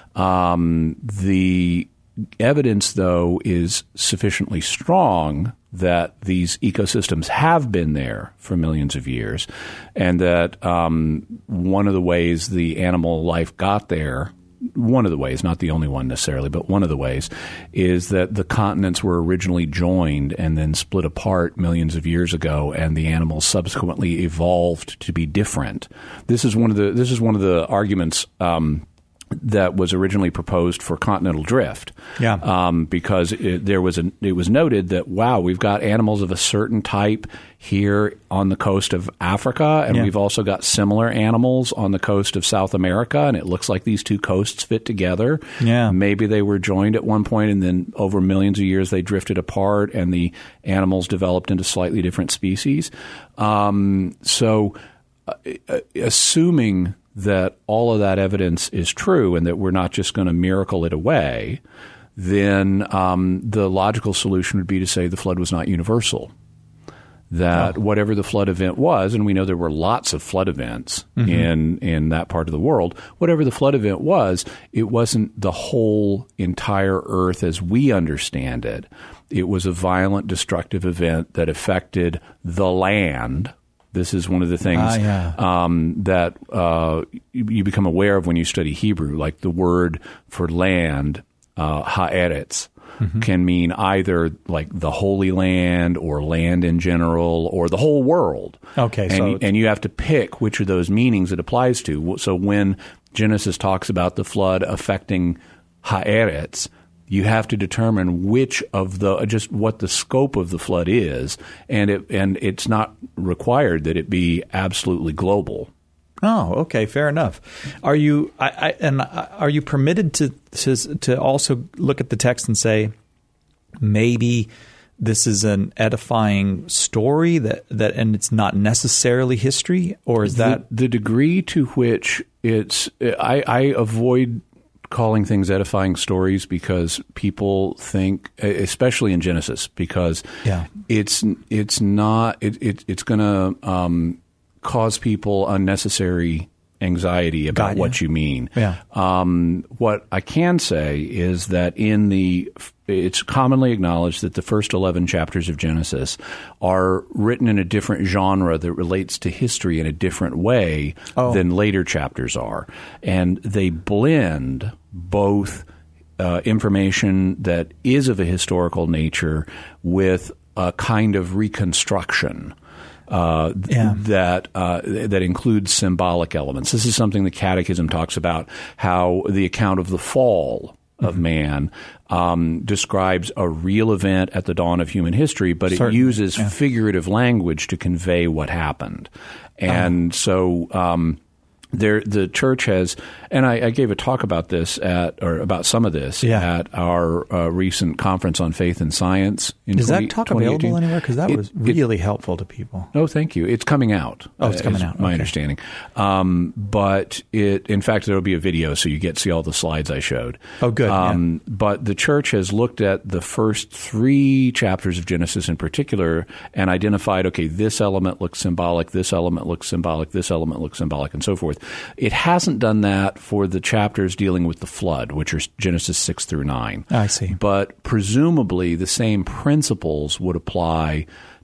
Speaker 3: Um, the evidence, though, is sufficiently strong that these ecosystems have been there for millions of years, and that um, one of the ways the animal life got there, one of the ways, not the only one necessarily, but one of the ways, is that the continents were originally joined and then split apart millions of years ago, and the animals subsequently evolved to be different. This is one of the this is one of the arguments um, that was originally proposed for continental drift.
Speaker 2: Yeah.
Speaker 3: Um, because it, there was a, it was noted that, wow, we've got animals of a certain type here on the coast of Africa, and
Speaker 2: yeah.
Speaker 3: we've also got similar animals on the coast of South America, and it looks like these two coasts fit together.
Speaker 2: Yeah.
Speaker 3: Maybe they were joined at one point, and then over millions of years they drifted apart, and the animals developed into slightly different species. Um, so uh, assuming that all of that evidence is true and that we're not just going to miracle it away, then um, the logical solution would be to say the flood was not universal. That oh. whatever the flood event was, and we know there were lots of flood events mm-hmm. in in that part of the world, whatever the flood event was, it wasn't the whole entire earth as we understand it. It was a violent, destructive event that affected the land. This is one of the things
Speaker 2: ah, yeah.
Speaker 3: um, that uh, you, you become aware of when you study Hebrew, like the word for land, uh, haaretz. mm-hmm. can mean either like the Holy Land or land in general or the whole world.
Speaker 2: Okay,
Speaker 3: and,
Speaker 2: so
Speaker 3: and you have to pick which of those meanings it applies to. So when Genesis talks about the flood affecting Haaretz, you have to determine which of the just what the scope of the flood is, and it and it's not required that it be absolutely global.
Speaker 2: Oh, okay, fair enough. Are you I, I, and are you permitted to, to to also look at the text and say maybe this is an edifying story that, that and it's not necessarily history, or is that
Speaker 3: the, the degree to which it's I, I avoid calling things edifying stories because people think, especially in Genesis, because
Speaker 2: yeah.
Speaker 3: it's it's not it, it it's going to um, cause people unnecessary anxiety about what you mean.
Speaker 2: Yeah.
Speaker 3: Um, what I can say is that in the it's commonly acknowledged that the first eleven chapters of Genesis are written in a different genre that relates to history in a different way
Speaker 2: oh.
Speaker 3: than later chapters are. And they blend both uh, information that is of a historical nature with a kind of reconstruction. Uh, th-
Speaker 2: yeah.
Speaker 3: that uh, that includes symbolic elements. This is something the Catechism talks about, how the account of the fall of mm-hmm. man um, describes a real event at the dawn of human history, but
Speaker 2: Certainly.
Speaker 3: it uses
Speaker 2: yeah.
Speaker 3: figurative language to convey what happened. And uh-huh. so um, there, the church has, and I, I gave a talk about this at, or about some of this
Speaker 2: yeah.
Speaker 3: at our uh, recent conference on faith and science. In
Speaker 2: Is
Speaker 3: twenty,
Speaker 2: that talk available anywhere? Because that
Speaker 3: it,
Speaker 2: was really
Speaker 3: it,
Speaker 2: helpful to people.
Speaker 3: No, thank you. It's coming out.
Speaker 2: Oh, it's coming
Speaker 3: uh,
Speaker 2: out.
Speaker 3: My
Speaker 2: okay.
Speaker 3: understanding. Um, but it, in fact, there will be a video, so you get to see all the slides I showed.
Speaker 2: Oh, good.
Speaker 3: Um,
Speaker 2: yeah.
Speaker 3: But the church has looked at the first three chapters of Genesis in particular and identified, okay, this element looks symbolic, this element looks symbolic, this element looks symbolic, and so forth. It hasn't done that for the chapters dealing with the flood, which are Genesis six through nine.
Speaker 2: I see.
Speaker 3: But presumably the same principles would apply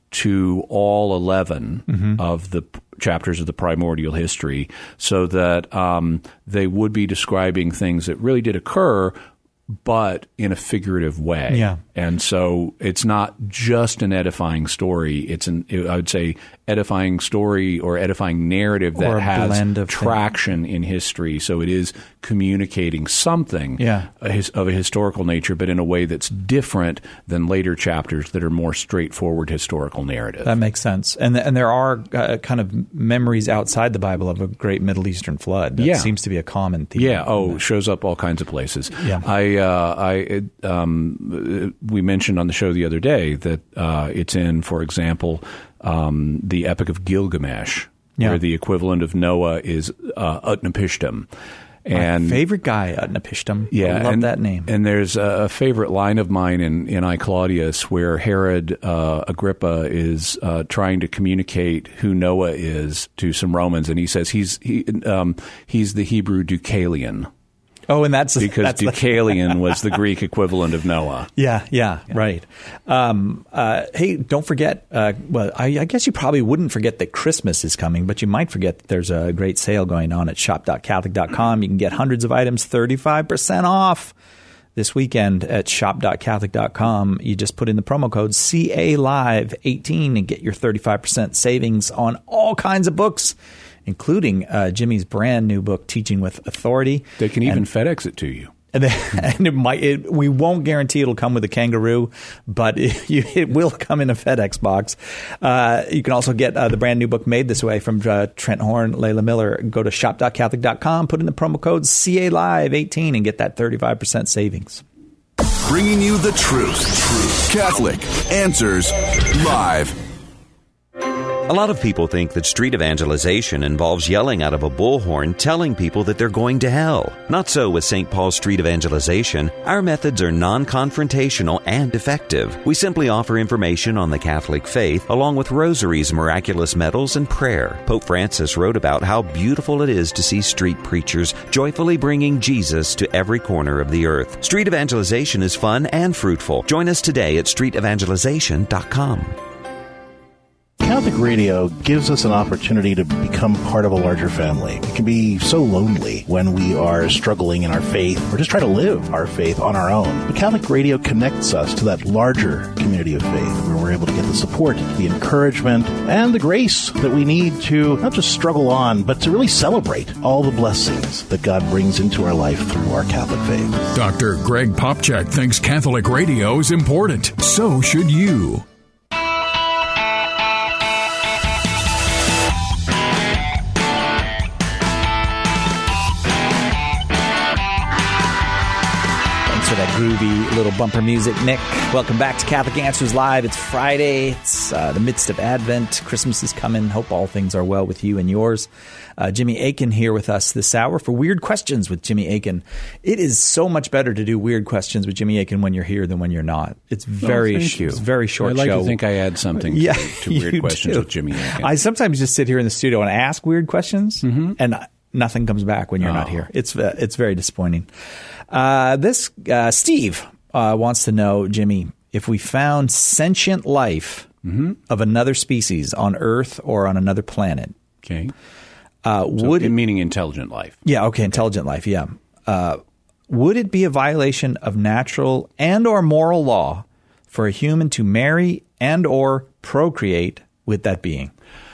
Speaker 3: to all eleven
Speaker 2: mm-hmm.
Speaker 3: of the p- chapters of the primordial history, so that um, they would be describing things that really did occur, but in a figurative way.
Speaker 2: Yeah.
Speaker 3: And so it's not just an edifying story. It's an, I would say, edifying story or edifying narrative that
Speaker 2: or a
Speaker 3: has
Speaker 2: blend of
Speaker 3: traction
Speaker 2: things.
Speaker 3: in history. So it is communicating something
Speaker 2: yeah.
Speaker 3: a his, of a historical nature, but in a way that's different than later chapters that are more straightforward historical narrative.
Speaker 2: That makes sense. And and there are uh, kind of memories outside the Bible of a great Middle Eastern flood. That
Speaker 3: yeah.
Speaker 2: seems to be a common theme.
Speaker 3: Yeah. Oh, shows up all kinds of places.
Speaker 2: Yeah.
Speaker 3: I, uh, I, um, we mentioned on the show the other day that uh, it's in, for example, um, the Epic of Gilgamesh,
Speaker 2: yeah.
Speaker 3: where the equivalent of Noah is uh, Utnapishtim. And
Speaker 2: my favorite guy, Utnapishtim.
Speaker 3: Yeah,
Speaker 2: I love
Speaker 3: and,
Speaker 2: that name.
Speaker 3: And there's a favorite line of mine in, in I, Claudius, where Herod uh, Agrippa is uh, trying to communicate who Noah is to some Romans, and he says he's he, um, he's the Hebrew Deucalion.
Speaker 2: Oh, and that's
Speaker 3: because
Speaker 2: that's
Speaker 3: Deucalion
Speaker 2: the
Speaker 3: was the Greek equivalent of Noah.
Speaker 2: Yeah, yeah, yeah. right. Um, uh, hey, don't forget. Uh, well, I, I guess you probably wouldn't forget that Christmas is coming, but you might forget that there's a great sale going on at shop dot catholic dot com. You can get hundreds of items, thirty-five percent off this weekend at shop dot catholic dot com. You just put in the promo code C A Live eighteen and get your thirty-five percent savings on all kinds of books, including uh, Jimmy's brand new book, Teaching with Authority.
Speaker 3: They can even
Speaker 2: and,
Speaker 3: FedEx it to you.
Speaker 2: And, then, and it might. It, we won't guarantee it'll come with a kangaroo, but it, you, it will come in a FedEx box. Uh, you can also get uh, the brand new book Made This Way from uh, Trent Horn, Layla Miller. Go to shop dot catholic dot com, put in the promo code C A Live eighteen, and get that thirty-five percent savings.
Speaker 4: Bringing you the truth. Truth. Catholic Answers Live.
Speaker 14: A lot of people think that street evangelization involves yelling out of a bullhorn telling people that they're going to hell. Not so with Saint Paul's Street Evangelization. Our methods are non-confrontational and effective. We simply offer information on the Catholic faith along with rosaries, miraculous medals, and prayer. Pope Francis wrote about how beautiful it is to see street preachers joyfully bringing Jesus to every corner of the earth. Street evangelization is fun and fruitful. Join us today at street evangelization dot com.
Speaker 13: Catholic radio gives us an opportunity to become part of a larger family. It can be so lonely when we are struggling in our faith or just try to live our faith on our own. But Catholic radio connects us to that larger community of faith where we're able to get the support, the encouragement, and the grace that we need to not just struggle on, but to really celebrate all the blessings that God brings into our life through our Catholic faith.
Speaker 15: Doctor Greg Popcak thinks Catholic radio is important. So should you.
Speaker 2: That groovy little bumper music, Nick. Welcome back to Catholic Answers Live. It's Friday. It's uh, the midst of Advent. Christmas is coming. Hope all things are well with you and yours. Uh, Jimmy Akin here with us this hour for Weird Questions with Jimmy Akin. It is so much better to do Weird Questions with Jimmy Akin when you're here than when you're not. It's very,
Speaker 3: oh, thank you.
Speaker 2: It's very short
Speaker 3: I like
Speaker 2: show.
Speaker 3: to think I add something
Speaker 2: yeah,
Speaker 3: to, to Weird Questions
Speaker 2: do.
Speaker 3: with Jimmy Akin.
Speaker 2: I sometimes just sit here in the studio and ask weird questions, mm-hmm. and nothing comes back when you're
Speaker 3: oh.
Speaker 2: not here. It's uh, it's very disappointing. Uh, this uh, Steve uh, wants to know, Jimmy, if we found sentient life mm-hmm. of another species on Earth or on another planet.
Speaker 3: Okay.
Speaker 2: Uh,
Speaker 3: so
Speaker 2: would it,
Speaker 3: meaning intelligent life?
Speaker 2: Yeah. Okay. Intelligent life. Yeah. Uh, would it be a violation of natural and or moral law for a human to marry and or procreate with that being?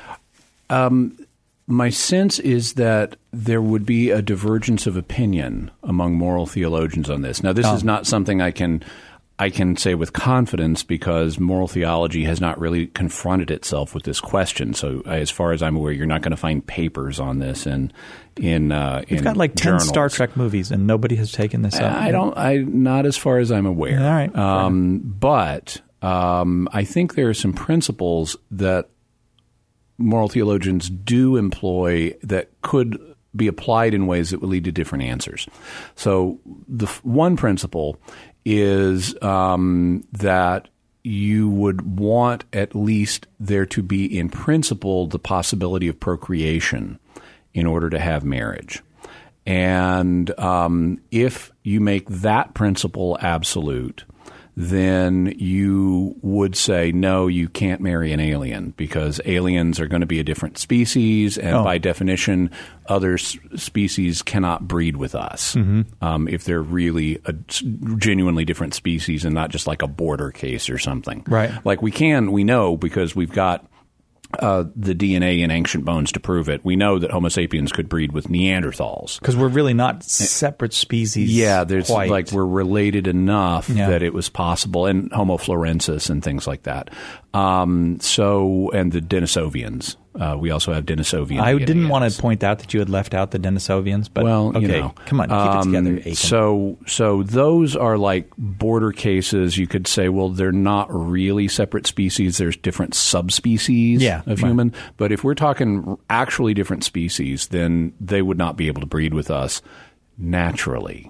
Speaker 3: Um. My sense is that there would be a divergence of opinion among moral theologians on this. Now, this oh. is not something I can I can say with confidence because moral theology has not really confronted itself with this question. So, as far as I'm aware, you're not going to find papers on this in in uh,
Speaker 2: We've
Speaker 3: in
Speaker 2: got like ten
Speaker 3: journals.
Speaker 2: Star Trek movies, and nobody has taken this up.
Speaker 3: I don't. I not as far as I'm aware.
Speaker 2: All right,
Speaker 3: um, but um, I think there are some principles that moral theologians do employ that could be applied in ways that would lead to different answers. So the f- one principle is um, that you would want at least there to be in principle the possibility of procreation in order to have marriage. And um, if you make that principle absolute, then you would say, no, you can't marry an alien because aliens are going to be a different species, and oh. by definition, other s- species cannot breed with us mm-hmm. um, if they're really a genuinely different species and not just like a border case or something.
Speaker 2: Right.
Speaker 3: Like we can, we know because we've got Uh, the D N A in ancient bones to prove it. We know that Homo sapiens could breed with Neanderthals.
Speaker 2: Because we're really not separate species.
Speaker 3: Yeah, there's
Speaker 2: quite.
Speaker 3: like we're related enough
Speaker 2: yeah.
Speaker 3: that it was possible, and Homo florensis and things like that. Um, so, and the Denisovians. Uh, we also have Denisovian
Speaker 2: I
Speaker 3: D N A
Speaker 2: didn't want
Speaker 3: S.
Speaker 2: to point out that you had left out the Denisovians, but
Speaker 3: well,
Speaker 2: okay,
Speaker 3: you know,
Speaker 2: come on, keep
Speaker 3: um,
Speaker 2: it together, Aiken.
Speaker 3: So, so those are like border cases. You could say, well, they're not really separate species. There's different subspecies
Speaker 2: yeah,
Speaker 3: of
Speaker 2: right.
Speaker 3: human. But if we're talking actually different species, then they would not be able to breed with us naturally.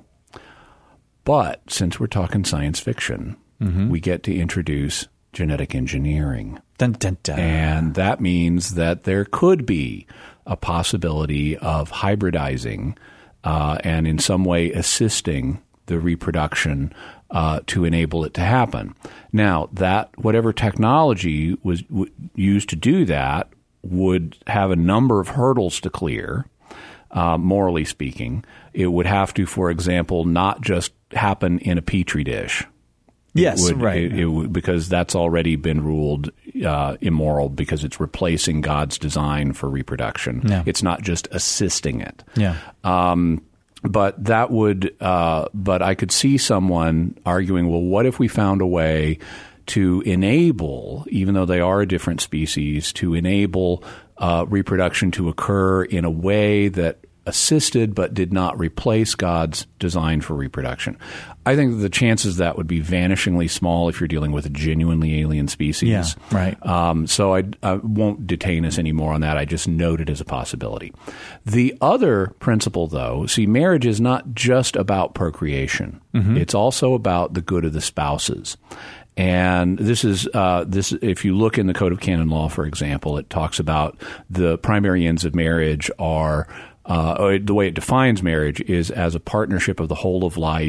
Speaker 3: But since we're talking science fiction, mm-hmm. we get to introduce genetic engineering.
Speaker 2: Dun, dun, dun.
Speaker 3: And that means that there could be a possibility of hybridizing uh, and in some way assisting the reproduction uh, to enable it to happen. Now, that whatever technology was w- used to do that would have a number of hurdles to clear, uh, morally speaking. It would have to, for example, not just happen in a petri dish.
Speaker 2: Yes,
Speaker 3: it would,
Speaker 2: right.
Speaker 3: It, it would, because that's already been ruled uh, immoral because it's replacing God's design for reproduction.
Speaker 2: Yeah.
Speaker 3: It's not just assisting it.
Speaker 2: Yeah.
Speaker 3: Um, but that would, uh, but I could see someone arguing, well, what if we found a way to enable, even though they are a different species, to enable uh, reproduction to occur in a way that assisted but did not replace God's design for reproduction. I think the chances of that would be vanishingly small if you're dealing with a genuinely alien species.
Speaker 2: Yeah, right.
Speaker 3: Um, so I, I won't detain us anymore on that. I just note it as a possibility. The other principle, though, see, marriage is not just about procreation. Mm-hmm. It's also about the good of the spouses. And this is uh, this. If you look in the Code of Canon Law, for example, it talks about the primary ends of marriage are Uh, the way it defines marriage is as a partnership of the whole of life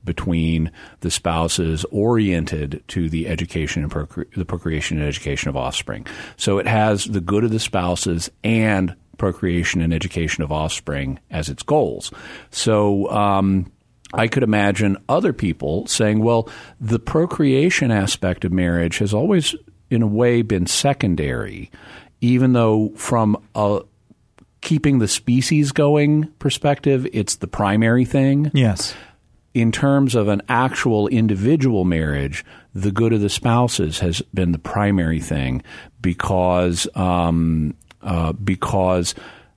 Speaker 3: between the spouses oriented to the education and procre- the procreation and education of offspring. So it has the good of the spouses and procreation and education of offspring as its goals. So um, I could imagine other people saying, well, the procreation aspect of marriage has always, in a way, been secondary, even though from a keeping the species going perspective, it's the primary thing.
Speaker 2: Yes.
Speaker 3: In terms of an actual individual marriage, the good of the spouses has been the primary thing because um, uh, because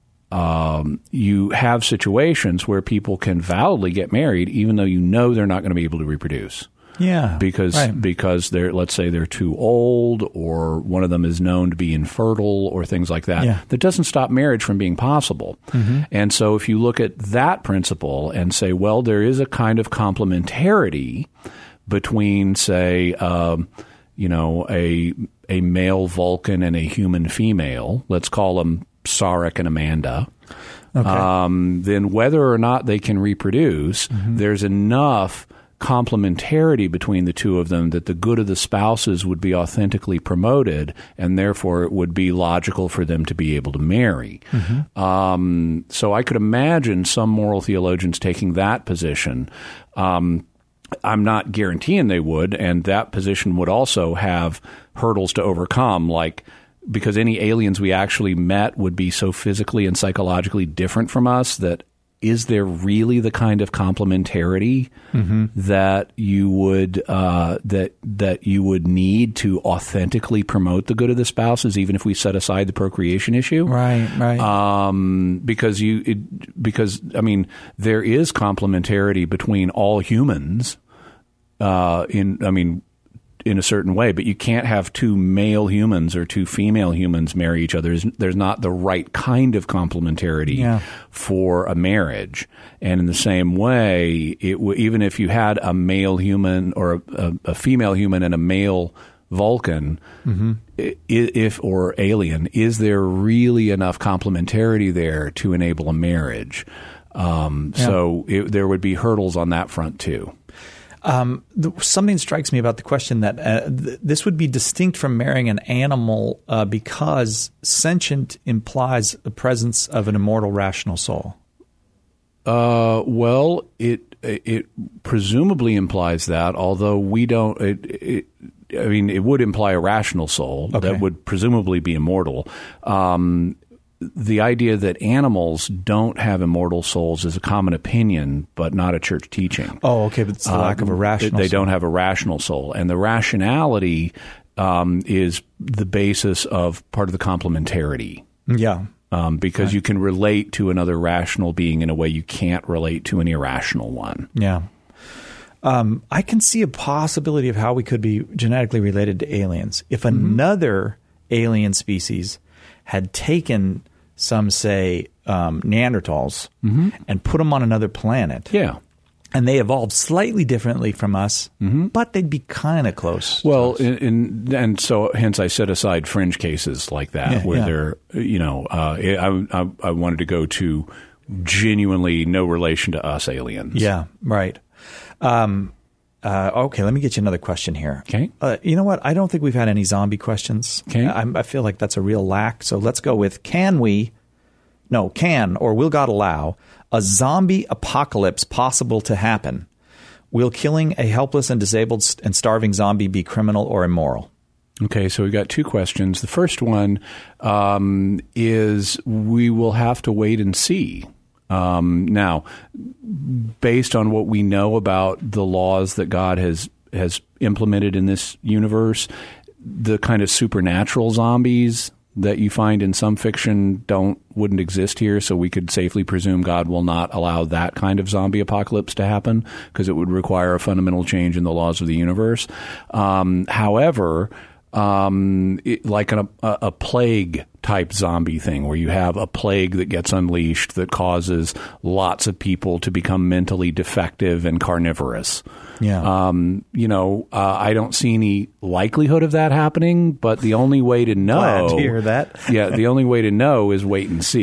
Speaker 3: um, you have situations where people can validly get married even though you know they're not going to be able to reproduce.
Speaker 2: Yeah,
Speaker 3: because
Speaker 2: right.
Speaker 3: because they're, let's say they're too old, or one of them is known to be infertile, or things like that.
Speaker 2: Yeah.
Speaker 3: That doesn't stop marriage from being possible.
Speaker 2: Mm-hmm.
Speaker 3: And so, if you look at that principle and say, well, there is a kind of complementarity between, say, um, you know, a a male Vulcan and a human female. Let's call them Sarek and Amanda.
Speaker 2: Okay.
Speaker 3: Um, then, whether or not they can reproduce,
Speaker 2: Mm-hmm.
Speaker 3: there's enough complementarity between the two of them that the good of the spouses would be authentically promoted, and therefore it would be logical for them to be able to marry.
Speaker 2: Mm-hmm.
Speaker 3: Um, so I could imagine some moral theologians taking that position. Um, I'm not guaranteeing they would, and that position would also have hurdles to overcome, like because any aliens we actually met would be so physically and psychologically different from us that is there really the kind of complementarity
Speaker 2: mm-hmm.
Speaker 3: that you would uh, that that you would need to authentically promote the good of the spouses, even if we set aside the procreation issue?
Speaker 2: Right, right.
Speaker 3: Um, because you it, because I mean there is complementarity between all humans. Uh, in I mean. in a certain way, but you can't have two male humans or two female humans marry each other. There's, there's not the right kind of complementarity
Speaker 2: yeah.
Speaker 3: for a marriage. And in the same way, it w- even if you had a male human or a, a, a female human and a male Vulcan,
Speaker 2: mm-hmm.
Speaker 3: I- if or alien, is there really enough complementarity there to enable a marriage? Um,
Speaker 2: yeah.
Speaker 3: So it, there would be hurdles on that front too.
Speaker 2: Um, the, something strikes me about the question that uh, th- this would be distinct from marrying an animal uh, because sentient implies the presence of an immortal, rational soul.
Speaker 3: Uh, well, it it presumably implies that, although we don't. It, it, I mean, it would imply a rational soul
Speaker 2: Okay.
Speaker 3: that would presumably be immortal. Um, the idea that animals don't have immortal souls is a common opinion, but not a church teaching.
Speaker 2: Oh, okay, but it's the lack of a rational
Speaker 3: They
Speaker 2: soul.
Speaker 3: don't have a rational soul. And the rationality um, is the basis of part of the complementarity.
Speaker 2: Yeah.
Speaker 3: Um, because
Speaker 2: Okay.
Speaker 3: you can relate to another rational being in a way you can't relate to an irrational one.
Speaker 2: Yeah. Um, I can see a possibility of how we could be genetically related to aliens. If
Speaker 3: Mm-hmm.
Speaker 2: another alien species had taken some, say, um, Neanderthals
Speaker 3: Mm-hmm.
Speaker 2: and put them on another planet.
Speaker 3: Yeah.
Speaker 2: And they evolved slightly differently from us,
Speaker 3: Mm-hmm.
Speaker 2: but they'd be kind of close.
Speaker 3: Well, in, in, and so hence I set aside fringe cases like that
Speaker 2: Yeah,
Speaker 3: where
Speaker 2: yeah.
Speaker 3: they're, you know, uh, I, I, I wanted to go to genuinely no relation to us aliens.
Speaker 2: Yeah, right. Um, uh, okay, let me get you another question here.
Speaker 3: Okay.
Speaker 2: Uh, you know what? I don't think we've had any zombie questions.
Speaker 3: Okay.
Speaker 2: I, I feel like that's a real lack. So let's go with can we, no, can or will God allow a zombie apocalypse possible to happen? Will killing a helpless and disabled and starving zombie be criminal or immoral?
Speaker 3: Okay, so we've got two questions. The first one um, is we will have to wait and see. Um, now, based on what we know about the laws that God has has implemented in this universe, the kind of supernatural zombies that you find in some fiction don't wouldn't exist here, so we could safely presume God will not allow that kind of zombie apocalypse to happen because it would require a fundamental change in the laws of the universe. Um, however, um, it, like a, a, a plague type zombie thing where you have a plague that gets unleashed that causes lots of people to become mentally defective and carnivorous.
Speaker 2: Yeah.
Speaker 3: Um, you know, uh, I don't see any likelihood of that happening, but the only way to know.
Speaker 2: Glad to hear that.
Speaker 3: yeah, the only way to know is wait and see.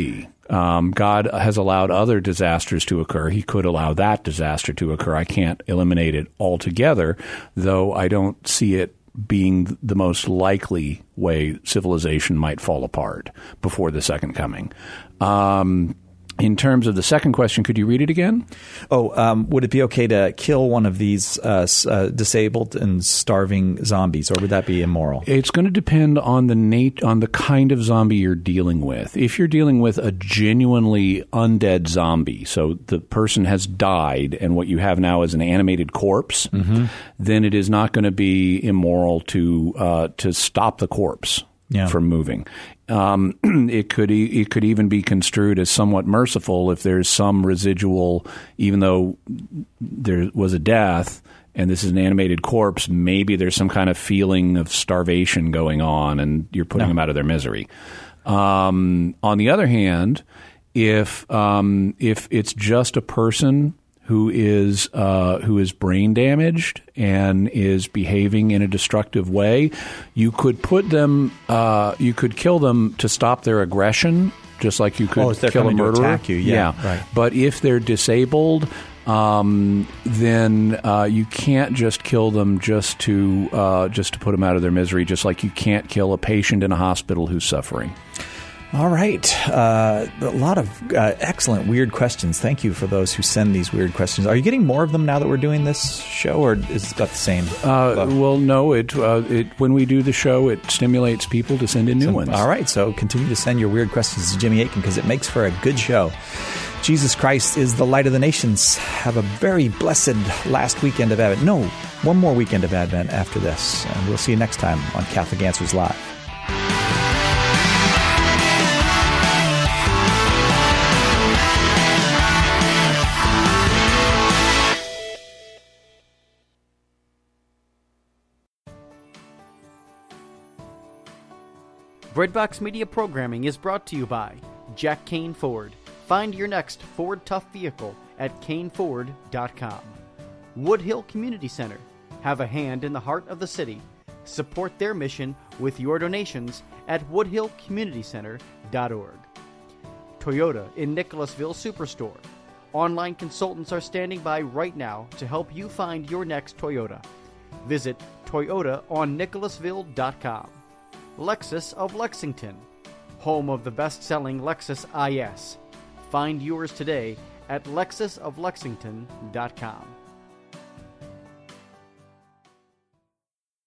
Speaker 3: Um, God has allowed other disasters to occur. He could allow that disaster to occur. I can't eliminate it altogether, though I don't see it being the most likely way civilization might fall apart before the second coming. Um, in terms of the second question, could you read it again?
Speaker 2: Oh, um, would it be okay to kill one of these uh, uh, disabled and starving zombies, or would that be immoral?
Speaker 3: It's going to depend on the nat- on the kind of zombie you're dealing with. If you're dealing with a genuinely undead zombie, so the person has died and what you have now is an animated corpse, mm-hmm. then it is not going to be immoral to uh, to stop the corpse yeah. from moving. Um, it could e- it could even be construed as somewhat merciful if there's some residual, even though there was a death and this is an animated corpse, maybe there's some kind of feeling of starvation going on and you're putting no. them out of their misery. Um, on the other hand, if um, if it's just a person who is uh, who is brain damaged and is behaving in a destructive way, you could put them, uh, you could kill them to stop their aggression, just like you could
Speaker 2: oh, so
Speaker 3: kill a murderer.
Speaker 2: To attack you. Yeah,
Speaker 3: yeah.
Speaker 2: Right.
Speaker 3: But if they're disabled, um, then uh, you can't just kill them just to uh, just to put them out of their misery, just like you can't kill a patient in a hospital who's suffering.
Speaker 2: All right. Uh, a lot of uh, excellent weird questions. Thank you for those who send these weird questions. Are you getting more of them now that we're doing this show, or is it about the same?
Speaker 3: Uh, well, no. It, uh, it when we do the show, it stimulates people to send in new
Speaker 2: so,
Speaker 3: ones.
Speaker 2: All right. So continue to send your weird questions to Jimmy Akin because it makes for a good show. Jesus Christ is the light of the nations. Have a very blessed last weekend of Advent. No, one more weekend of Advent after this. And we'll see you next time on Catholic Answers Live.
Speaker 1: Breadbox Media programming is brought to you by Jack Kane Ford. Find your next Ford Tough vehicle at Kane Ford dot com. Woodhill Community Center. Have a hand in the heart of the city. Support their mission with your donations at woodhill community center dot org. Toyota in Nicholasville Superstore. Online consultants are standing by right now to help you find your next Toyota. Visit Toyota on Nicholasville dot com. Lexus of Lexington, home of the best-selling Lexus I S. Find yours today at lexus of lexington dot com.